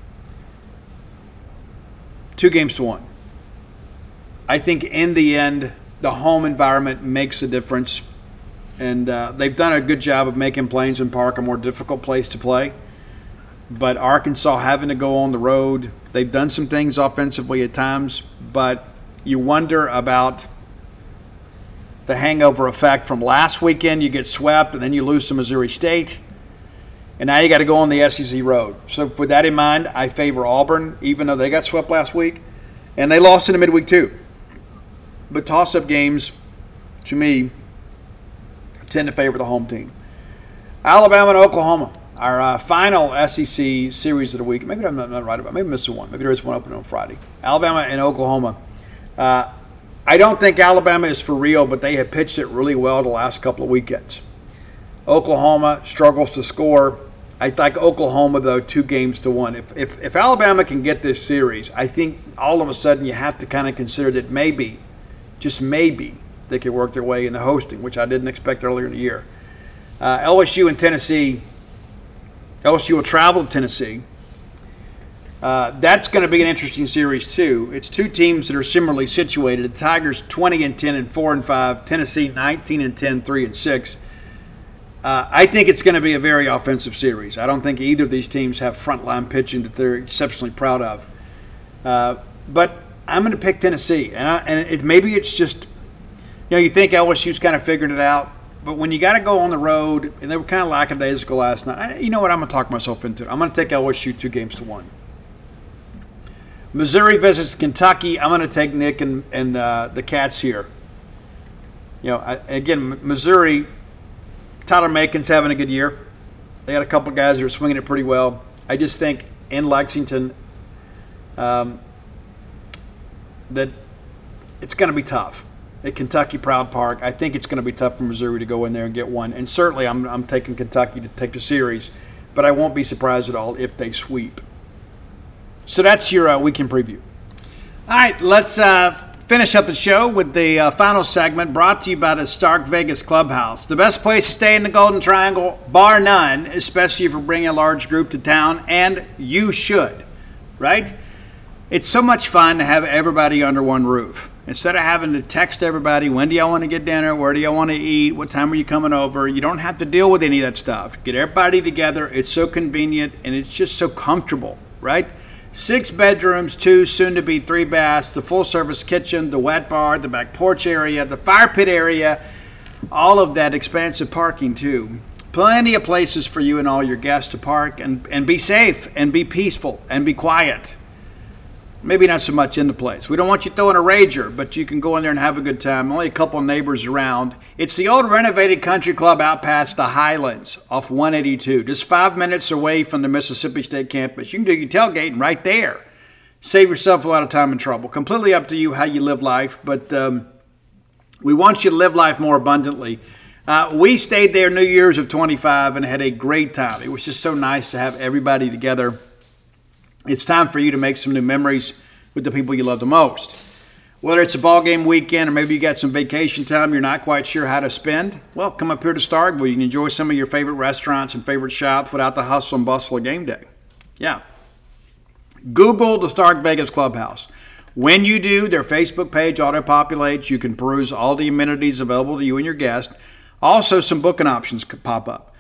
Two games to one. I think in the end, the home environment makes a difference. And uh, they've done a good job of making Plainsman Park a more difficult place to play. But Arkansas having to go on the road, they've done some things offensively at times, but you wonder about the hangover effect from last weekend. You get swept, and then you lose to Missouri State, and now you got to go on the S E C road. So with that in mind, I favor Auburn, even though they got swept last week, and they lost in the midweek too. But toss-up games, to me, tend to favor the home team. Alabama and Oklahoma. Our uh, final S E C series of the week. Maybe I'm not, not right about it. Maybe I missed one. Maybe there is one open on Friday. Alabama and Oklahoma. Uh, I don't think Alabama is for real, but they have pitched it really well the last couple of weekends. Oklahoma struggles to score. I think Oklahoma, though, two games to one. If, if, if Alabama can get this series, I think all of a sudden you have to kind of consider that maybe, just maybe, they could work their way into hosting, which I didn't expect earlier in the year. Uh, L S U and Tennessee. L S U will travel to Tennessee. Uh, that's going to be an interesting series too. It's two teams that are similarly situated. The Tigers twenty and ten and four and five. Tennessee nineteen and ten, three and six. Uh, I think it's going to be a very offensive series. I don't think either of these teams have frontline pitching that they're exceptionally proud of. Uh, but I'm going to pick Tennessee, and I, and it, maybe it's just, you know, you think L S U's kind of figured it out. But when you got to go on the road, and they were kind of lackadaisical last night, I, you know what? I'm going to talk myself into it. I'm going to take L S U two games to one. Missouri visits Kentucky. I'm going to take Nick and, and uh, the Cats here. You know, I, again, Missouri, Tyler Macon's having a good year. They got a couple of guys that are swinging it pretty well. I just think in Lexington um, that it's going to be tough. At Kentucky Proud Park, I think it's going to be tough for Missouri to go in there and get one. And certainly I'm, I'm taking Kentucky to take the series, but I won't be surprised at all if they sweep. So that's your uh, weekend preview. All right, let's uh, finish up the show with the uh, final segment brought to you by the Stark Vegas Clubhouse. The best place to stay in the Golden Triangle, bar none, especially if you're bringing a large group to town, and you should, right? It's so much fun to have everybody under one roof. Instead of having to text everybody, when do y'all want to get dinner? Where do y'all want to eat? What time are you coming over? You don't have to deal with any of that stuff. Get everybody together. It's so convenient, and it's just so comfortable, right? Six bedrooms, two, soon to be three baths, the full-service kitchen, the wet bar, the back porch area, the fire pit area, all of that, expansive parking too. Plenty of places for you and all your guests to park and, and be safe and be peaceful and be quiet. Maybe not so much in the place. We don't want you throwing a rager, but you can go in there and have a good time. Only a couple of neighbors around. It's the old renovated country club out past the Highlands off one eighty-two, just five minutes away from the Mississippi State campus. You can do your tailgating right there. Save yourself a lot of time and trouble. Completely up to you how you live life, but um, we want you to live life more abundantly. Uh, we stayed there New Year's of twenty-five and had a great time. It was just so nice to have everybody together. It's time for you to make some new memories with the people you love the most. Whether it's a ball game weekend or maybe you got some vacation time you're not quite sure how to spend, well, come up here to Starkville. You can enjoy some of your favorite restaurants and favorite shops without the hustle and bustle of game day. Yeah. Google the Stark Vegas Clubhouse. When you do, their Facebook page auto-populates. You can peruse all the amenities available to you and your guest. Also, some booking options could pop up.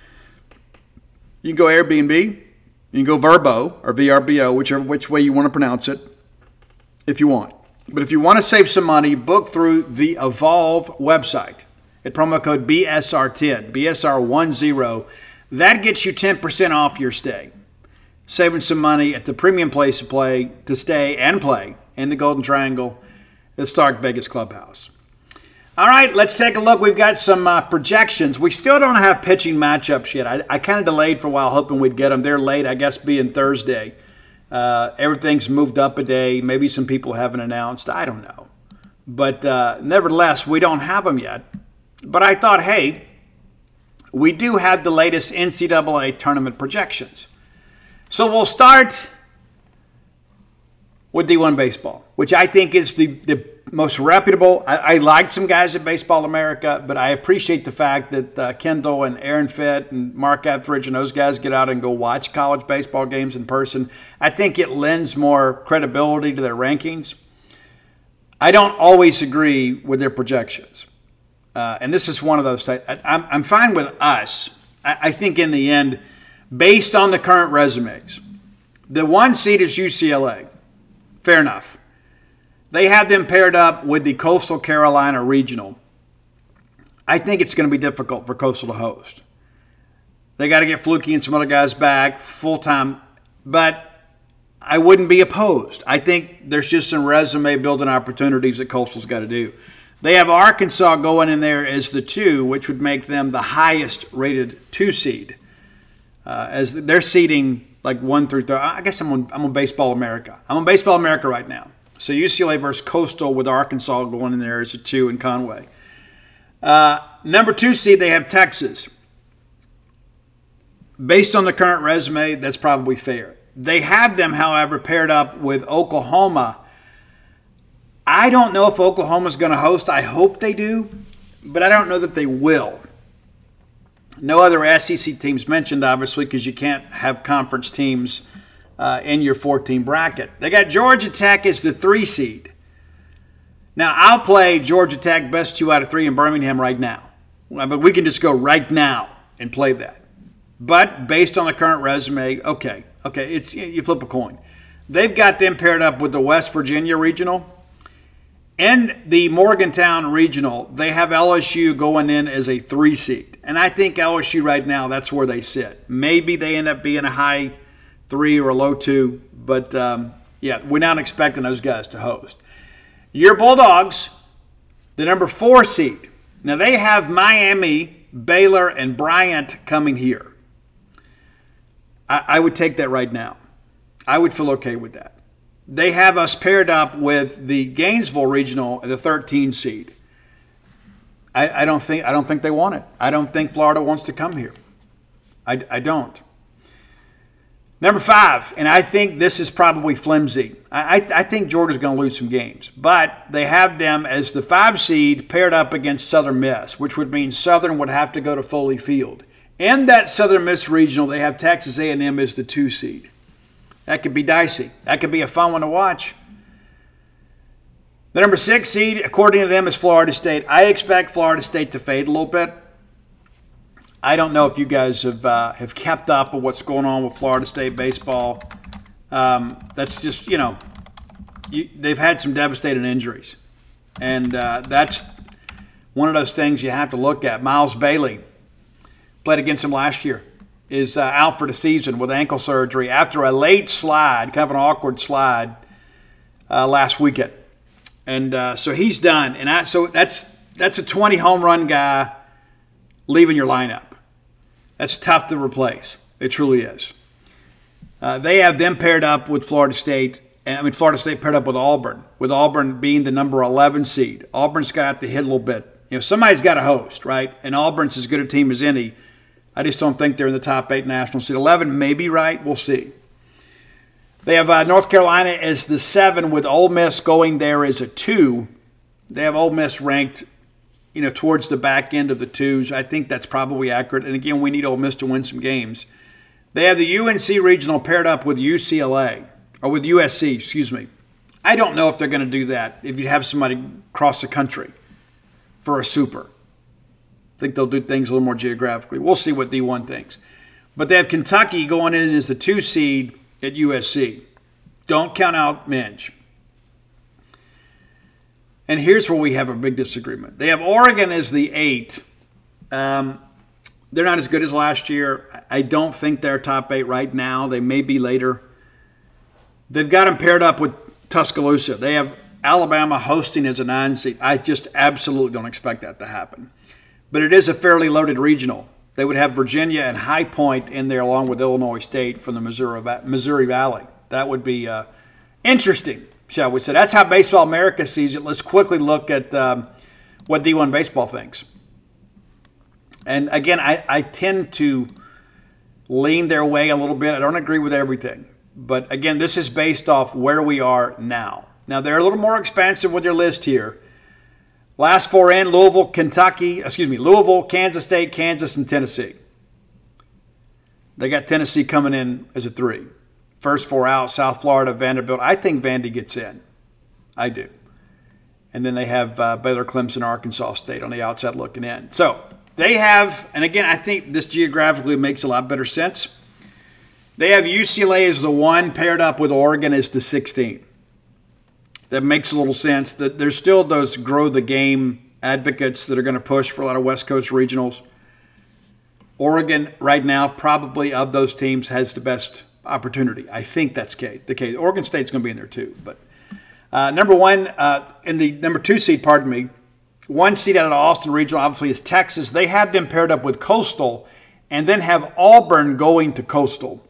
You can go Airbnb. You can go Vrbo or V R B O, whichever which way you want to pronounce it, if you want. But if you want to save some money, book through the Evolve website at promo code B S R ten, B S R ten. That gets you ten percent off your stay. Saving some money at the premium place to play, to stay and play in the Golden Triangle, the Stark Vegas Clubhouse. All right, let's take a look. We've got some uh, projections. We still don't have pitching matchups yet. I, I kind of delayed for a while, hoping we'd get them. They're late, I guess, being Thursday. Uh, everything's moved up a day. Maybe some people haven't announced. I don't know. But uh, nevertheless, we don't have them yet. But I thought, hey, we do have the latest N C double A tournament projections. So we'll start with D one baseball, which I think is the, the most reputable. I, I like some guys at Baseball America, but I appreciate the fact that uh, Kendall and Aaron Fitt and Mark Etheridge and those guys get out and go watch college baseball games in person. I think it lends more credibility to their rankings. I don't always agree with their projections. Uh, and this is one of those. I, I'm, I'm fine with us. I, I think in the end, based on the current resumes, the one seed is U C L A. Fair enough. They have them paired up with the Coastal Carolina Regional. I think it's going to be difficult for Coastal to host. They got to get Fluky and some other guys back full-time, but I wouldn't be opposed. I think there's just some resume building opportunities that Coastal's got to do. They have Arkansas going in there as the two, which would make them the highest rated two seed. Uh, as they're seeding like one through three. I guess I'm on, I'm on Baseball America. I'm on Baseball America right now. So U C L A versus Coastal with Arkansas going in there as a two in Conway. Uh, number two seed, they have Texas. Based on the current resume, that's probably fair. They have them, however, paired up with Oklahoma. I don't know if Oklahoma's going to host. I hope they do, but I don't know that they will. No other S E C teams mentioned, obviously, because you can't have conference teams uh, in your four-team bracket. They got Georgia Tech as the three seed. Now, I'll play Georgia Tech best two out of three in Birmingham right now. But we can just go right now and play that. But based on the current resume, okay, okay, it's you flip a coin. They've got them paired up with the West Virginia Regional. And the Morgantown Regional, they have L S U going in as a three seed. And I think L S U right now, that's where they sit. Maybe they end up being a high three or a low two. But, um, yeah, we're not expecting those guys to host. Your Bulldogs, the number four seed. Now, they have Miami, Baylor, and Bryant coming here. I, I would take that right now. I would feel okay with that. They have us paired up with the Gainesville Regional, the thirteen seed. I, I don't think I don't think they want it. I don't think Florida wants to come here. I, I don't. Number five, and I think this is probably flimsy. I, I, I think Georgia's going to lose some games, but they have them as the five seed paired up against Southern Miss, which would mean Southern would have to go to Foley Field. In that Southern Miss Regional, they have Texas A and M as the two seed. That could be dicey. That could be a fun one to watch. The number six seed, according to them, is Florida State. I expect Florida State to fade a little bit. I don't know if you guys have uh, have kept up with what's going on with Florida State baseball. Um, that's just, you know, you, they've had some devastating injuries. And uh, that's one of those things you have to look at. Miles Bailey played against them last year, is uh, out for the season with ankle surgery after a late slide, kind of an awkward slide uh, last weekend. And uh, so he's done. And I, so that's that's a twenty home run guy leaving your lineup. That's tough to replace. It truly is. Uh, they have them paired up with Florida State. And I mean, Florida State paired up with Auburn, with Auburn being the number eleven seed. Auburn's got to have to hit a little bit. You know, somebody's got to host, right? And Auburn's as good a team as any. I just don't think they're in the top eight national seed. eleven may be right. We'll see. They have uh, North Carolina as the seven, with Ole Miss going there as a two. They have Ole Miss ranked, you know, towards the back end of the twos. I think that's probably accurate. And again, we need Ole Miss to win some games. They have the U N C Regional paired up with U C L A, or with U S C, excuse me. I don't know if they're going to do that if you have somebody cross the country for a super. I think they'll do things a little more geographically. We'll see what D one thinks. But they have Kentucky going in as the two seed at U S C. Don't count out Minge. And here's where we have a big disagreement. They have Oregon as the eight. Um, they're not as good as last year. I don't think they're top eight right now. They may be later. They've got them paired up with Tuscaloosa. They have Alabama hosting as a nine seed. I just absolutely don't expect that to happen. But it is a fairly loaded regional. They would have Virginia and High Point in there along with Illinois State from the Missouri, Missouri Valley. That would be uh, interesting, shall we say. That's how Baseball America sees it. Let's quickly look at um, what D one Baseball thinks. And again, I, I tend to lean their way a little bit. I don't agree with everything. But again, this is based off where we are now. Now, they're a little more expansive with their list here. Last four in, Louisville, Kentucky, excuse me, Louisville, Kansas State, Kansas, and Tennessee. They got Tennessee coming in as a three. First four out, South Florida, Vanderbilt. I think Vandy gets in. I do. And then they have uh, Baylor, Clemson, Arkansas State on the outside looking in. So they have, and again, I think this geographically makes a lot better sense. They have U C L A as the one, paired up with Oregon as the sixteen. That makes a little sense. That there's still those grow the game advocates that are going to push for a lot of West Coast regionals. Oregon right now, probably of those teams, has the best opportunity. I think that's the case. Oregon State's going to be in there too. But uh, number one, uh, in the number two seed, pardon me, one seed out of Austin Regional obviously is Texas. They have them paired up with Coastal and then have Auburn going to Coastal.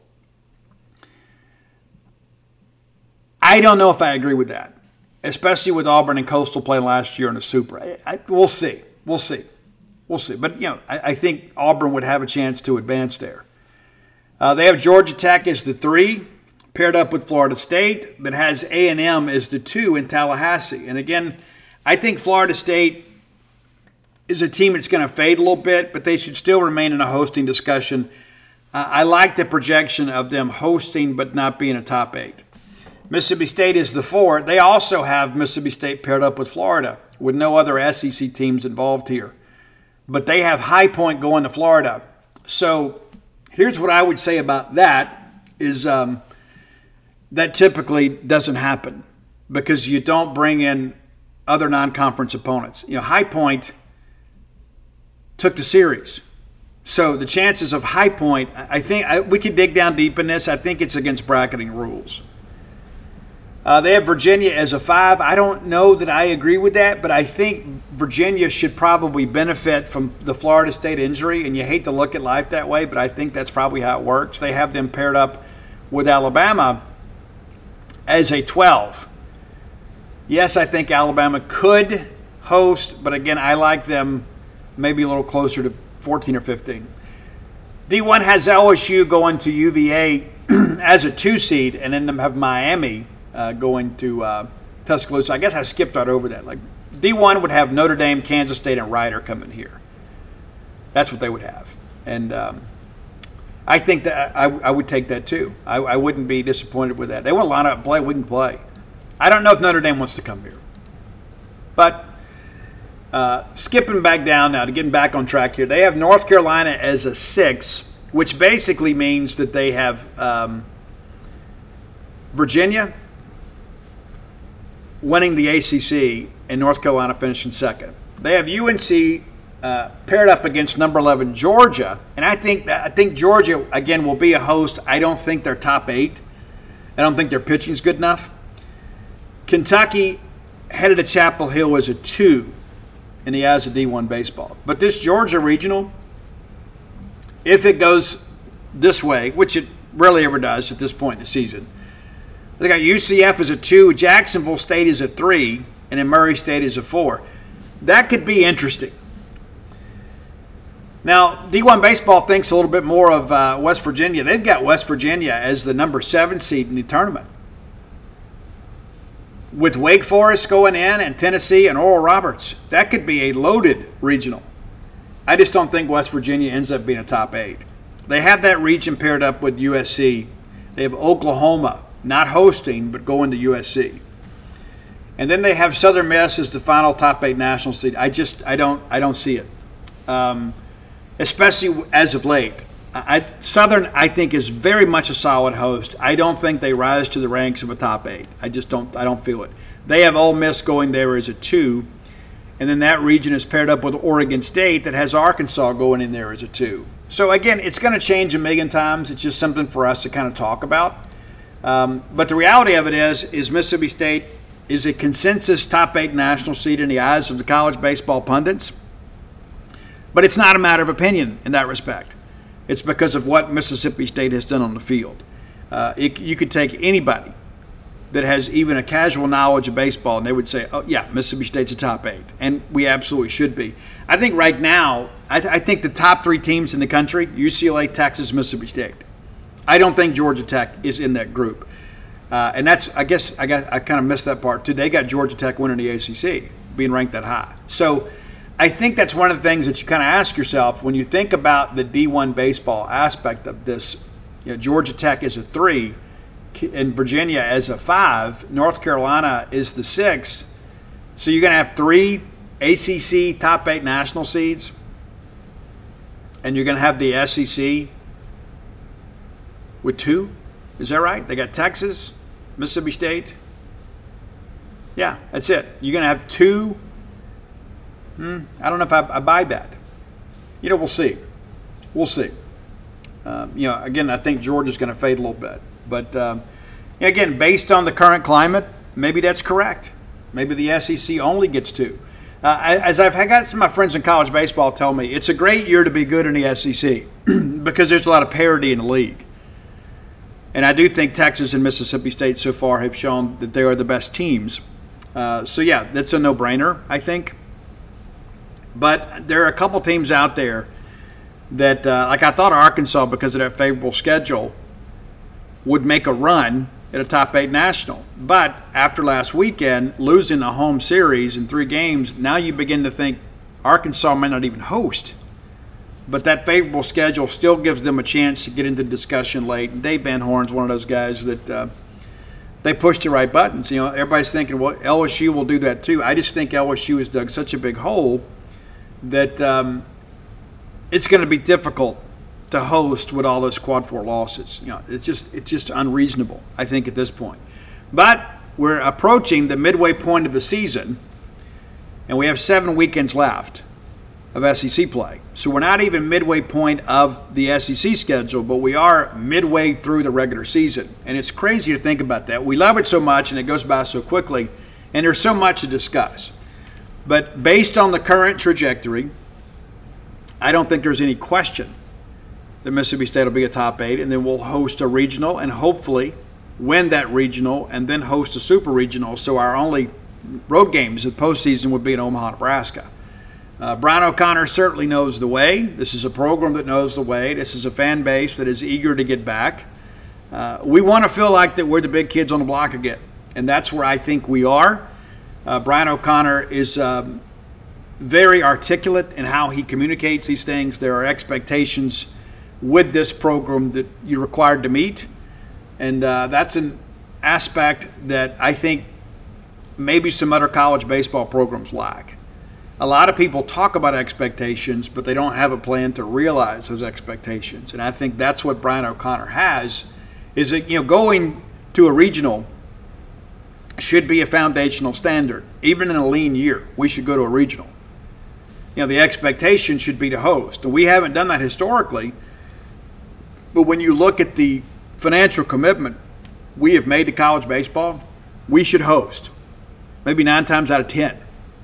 I don't know if I agree with that, especially with Auburn and Coastal playing last year in the Super. I, I, we'll see. We'll see. We'll see. But, you know, I, I think Auburn would have a chance to advance there. Uh, they have Georgia Tech as the three, paired up with Florida State, that has A and M as the two in Tallahassee. And, again, I think Florida State is a team that's going to fade a little bit, but they should still remain in a hosting discussion. Uh, I like the projection of them hosting but not being a top eight. Mississippi State is the four. They also have Mississippi State paired up with Florida, with no other S E C teams involved here. But they have High Point going to Florida. So here's what I would say about that is um, that typically doesn't happen because you don't bring in other non-conference opponents. You know, High Point took the series. So the chances of High Point, I think I, we could dig down deep in this. I think it's against bracketing rules. Uh, they have Virginia as a five. I don't know that I agree with that, but I think Virginia should probably benefit from the Florida State injury, and you hate to look at life that way, but I think that's probably how it works. They have them paired up with Alabama as a twelve. Yes, I think Alabama could host, but again, I like them maybe a little closer to fourteen or fifteen. D one has L S U going to U V A as a two seed, and then them have Miami Uh, going to uh, Tuscaloosa. I guess I skipped right over that. Like D one would have Notre Dame, Kansas State, and Rider coming here. That's what they would have. And um, I think that I, I would take that too. I, I wouldn't be disappointed with that. They want to line up and play, we can play. I don't know if Notre Dame wants to come here. But uh, skipping back down now to getting back on track here, they have North Carolina as a six, which basically means that they have um, Virginia winning the A C C and North Carolina finishing second. They have U N C uh, paired up against number eleven Georgia, and I think that, I think Georgia again will be a host. I don't think they're top eight. I don't think their pitching is good enough. Kentucky headed to Chapel Hill as a two in the eyes of D one baseball, but this Georgia regional, if it goes this way, which it rarely ever does at this point in the season, they got U C F as a two, Jacksonville State is a three, and then Murray State is a four. That could be interesting. Now, D one baseball thinks a little bit more of uh, West Virginia. They've got West Virginia as the number seven seed in the tournament, with Wake Forest going in and Tennessee and Oral Roberts. That could be a loaded regional. I just don't think West Virginia ends up being a top eight. They have that region paired up with U S C. They have Oklahoma not hosting but going to U S C. And then they have Southern Miss as the final top eight national seed. I just I don't I don't see it, um, especially as of late. I, Southern I think is very much a solid host. I don't think they rise to the ranks of a top eight. I just don't I don't feel it. They have Ole Miss going there as a two, and then that region is paired up with Oregon State that has Arkansas going in there as a two. So again, it's going to change a million times. It's just something for us to kind of talk about. Um, but the reality of it is, is Mississippi State is a consensus top eight national seed in the eyes of the college baseball pundits. But it's not a matter of opinion in that respect. It's because of what Mississippi State has done on the field. Uh, it, you could take anybody that has even a casual knowledge of baseball, and they would say, oh, yeah, Mississippi State's a top eight. And we absolutely should be. I think right now, I, th- I think the top three teams in the country, U C L A, Texas, Mississippi State. I don't think Georgia Tech is in that group. Uh, and that's, I guess, I got, I kind of missed that part too. They got Georgia Tech winning the A C C, being ranked that high. So I think that's one of the things that you kind of ask yourself when you think about the D one baseball aspect of this. You know, Georgia Tech is a three, and Virginia as a five. North Carolina is the six. So you're going to have three A C C top eight national seeds, and you're going to have the S E C with two. Is that right? They got Texas, Mississippi State. Yeah, that's it. You're going to have two. Hmm, I don't know if I, I buy that. You know, we'll see. We'll see. Um, you know, again, I think Georgia's going to fade a little bit. But, um, again, based on the current climate, maybe that's correct. Maybe the S E C only gets two. Uh, as I've got some of my friends in college baseball tell me, it's a great year to be good in the S E C because there's a lot of parity in the league. And I do think Texas and Mississippi State so far have shown that they are the best teams. Uh, so, yeah, that's a no-brainer, I think. But there are a couple teams out there that, uh, like I thought Arkansas, because of that favorable schedule, would make a run at a top eight national. But after last weekend, losing a home series in three games, now you begin to think Arkansas may not even host. But that favorable schedule still gives them a chance to get into the discussion late. And Dave Van Horn's one of those guys that uh, they push the right buttons. You know, everybody's thinking, well, L S U will do that too. I just think L S U has dug such a big hole that um, it's going to be difficult to host with all those quad four losses. You know, it's just it's just unreasonable, I think, at this point. But we're approaching the midway point of the season, and we have seven weekends left of S E C play. So we're not even midway point of the S E C schedule, but we are midway through the regular season. And it's crazy to think about that. We love it so much, and it goes by so quickly, and there's so much to discuss. But based on the current trajectory, I don't think there's any question that Mississippi State will be a top eight, and then we'll host a regional and hopefully win that regional and then host a super regional. So our only road games of postseason would be in Omaha, Nebraska. Uh, Brian O'Connor certainly knows the way. This is a program that knows the way. This is a fan base that is eager to get back. Uh, we want to feel like that we're the big kids on the block again, and that's where I think we are. Uh, Brian O'Connor is um, very articulate in how he communicates these things. There are expectations with this program that you're required to meet, and uh, that's an aspect that I think maybe some other college baseball programs lack. A lot of people talk about expectations, but they don't have a plan to realize those expectations. And I think that's what Brian O'Connor has, is that, you know, going to a regional should be a foundational standard. Even in a lean year, we should go to a regional. You know, the expectation should be to host. And we haven't done that historically. But when you look at the financial commitment we have made to college baseball, we should host. Maybe nine times out of ten.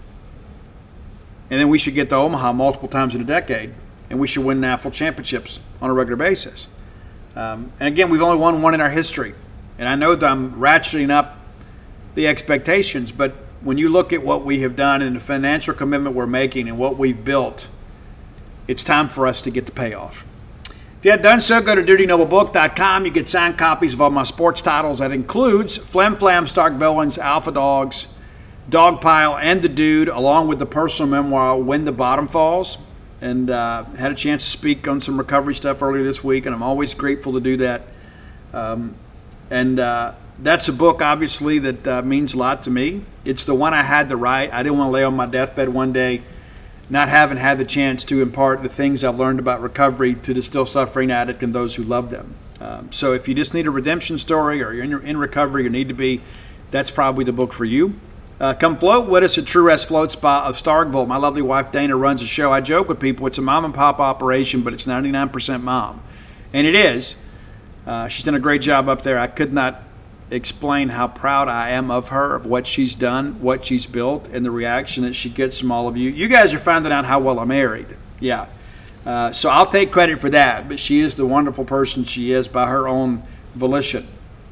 And then we should get to Omaha multiple times in a decade, and we should win national championships on a regular basis. Um, and again, we've only won one in our history. And I know that I'm ratcheting up the expectations, but when you look at what we have done and the financial commitment we're making and what we've built, it's time for us to get the payoff. If you haven't done so, go to duty noble book dot com. You get signed copies of all my sports titles. That includes Flim Flam, Stark Villains, Alpha Dogs, Dogpile, and The Dude, along with the personal memoir, When the Bottom Falls. And uh, had a chance to speak on some recovery stuff earlier this week, and I'm always grateful to do that. Um, and uh, that's a book, obviously, that uh, means a lot to me. It's the one I had to write. I didn't want to lay on my deathbed one day not having had the chance to impart the things I've learned about recovery to the still suffering addict and those who love them. Um, so if you just need a redemption story, or you're in, in recovery or need to be, that's probably the book for you. Uh, come float with us at True Rest Float Spa of Starkville. My lovely wife Dana runs a show. I joke with people, it's a mom and pop operation, but it's ninety-nine percent mom. And it is. Uh, she's done a great job up there. I could not explain how proud I am of her, of what she's done, what she's built, and the reaction that she gets from all of you. You guys are finding out how well I'm married. Yeah. Uh, so I'll take credit for that, but she is the wonderful person she is by her own volition.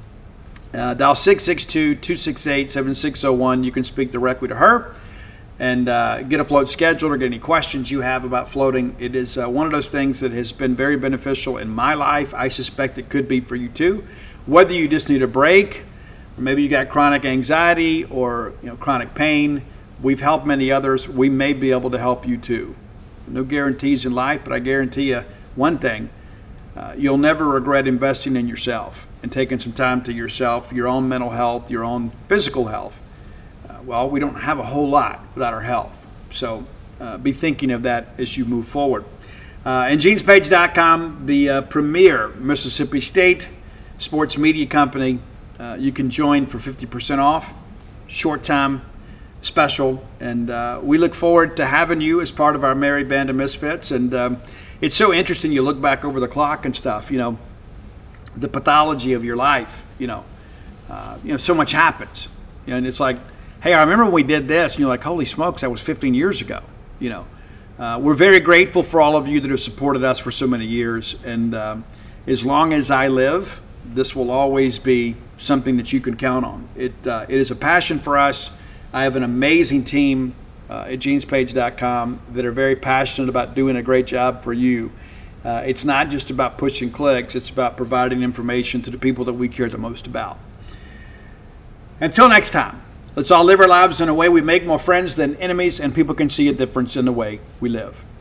Uh, dial six six two, two six eight, seven six zero one. You can speak directly to her and uh, get a float scheduled or get any questions you have about floating. It is uh, one of those things that has been very beneficial in my life. I suspect it could be for you too. Whether you just need a break, or maybe you got chronic anxiety or you know chronic pain, we've helped many others. We may be able to help you too. No guarantees in life, but I guarantee you one thing. Uh, you'll never regret investing in yourself and taking some time to yourself, your own mental health, your own physical health. Uh, well, we don't have a whole lot without our health. So uh, be thinking of that as you move forward. Uh, and jeans page dot com, the uh, premier Mississippi State sports media company, uh, you can join for fifty percent off, short time special. And uh, we look forward to having you as part of our merry band of misfits. And um, it's so interesting. You look back over the clock and stuff, you know, the pathology of your life, you know, uh, you know, so much happens. You know, and it's like, hey, I remember when we did this, and you're like, holy smokes, that was fifteen years ago, you know. Uh, we're very grateful for all of you that have supported us for so many years. And um, as long as I live, this will always be something that you can count on. It uh, it is a passion for us. I have an amazing team uh, at jeans page dot com that are very passionate about doing a great job for you. Uh, it's not just about pushing clicks. It's about providing information to the people that we care the most about. Until next time, let's all live our lives in a way we make more friends than enemies, and people can see a difference in the way we live.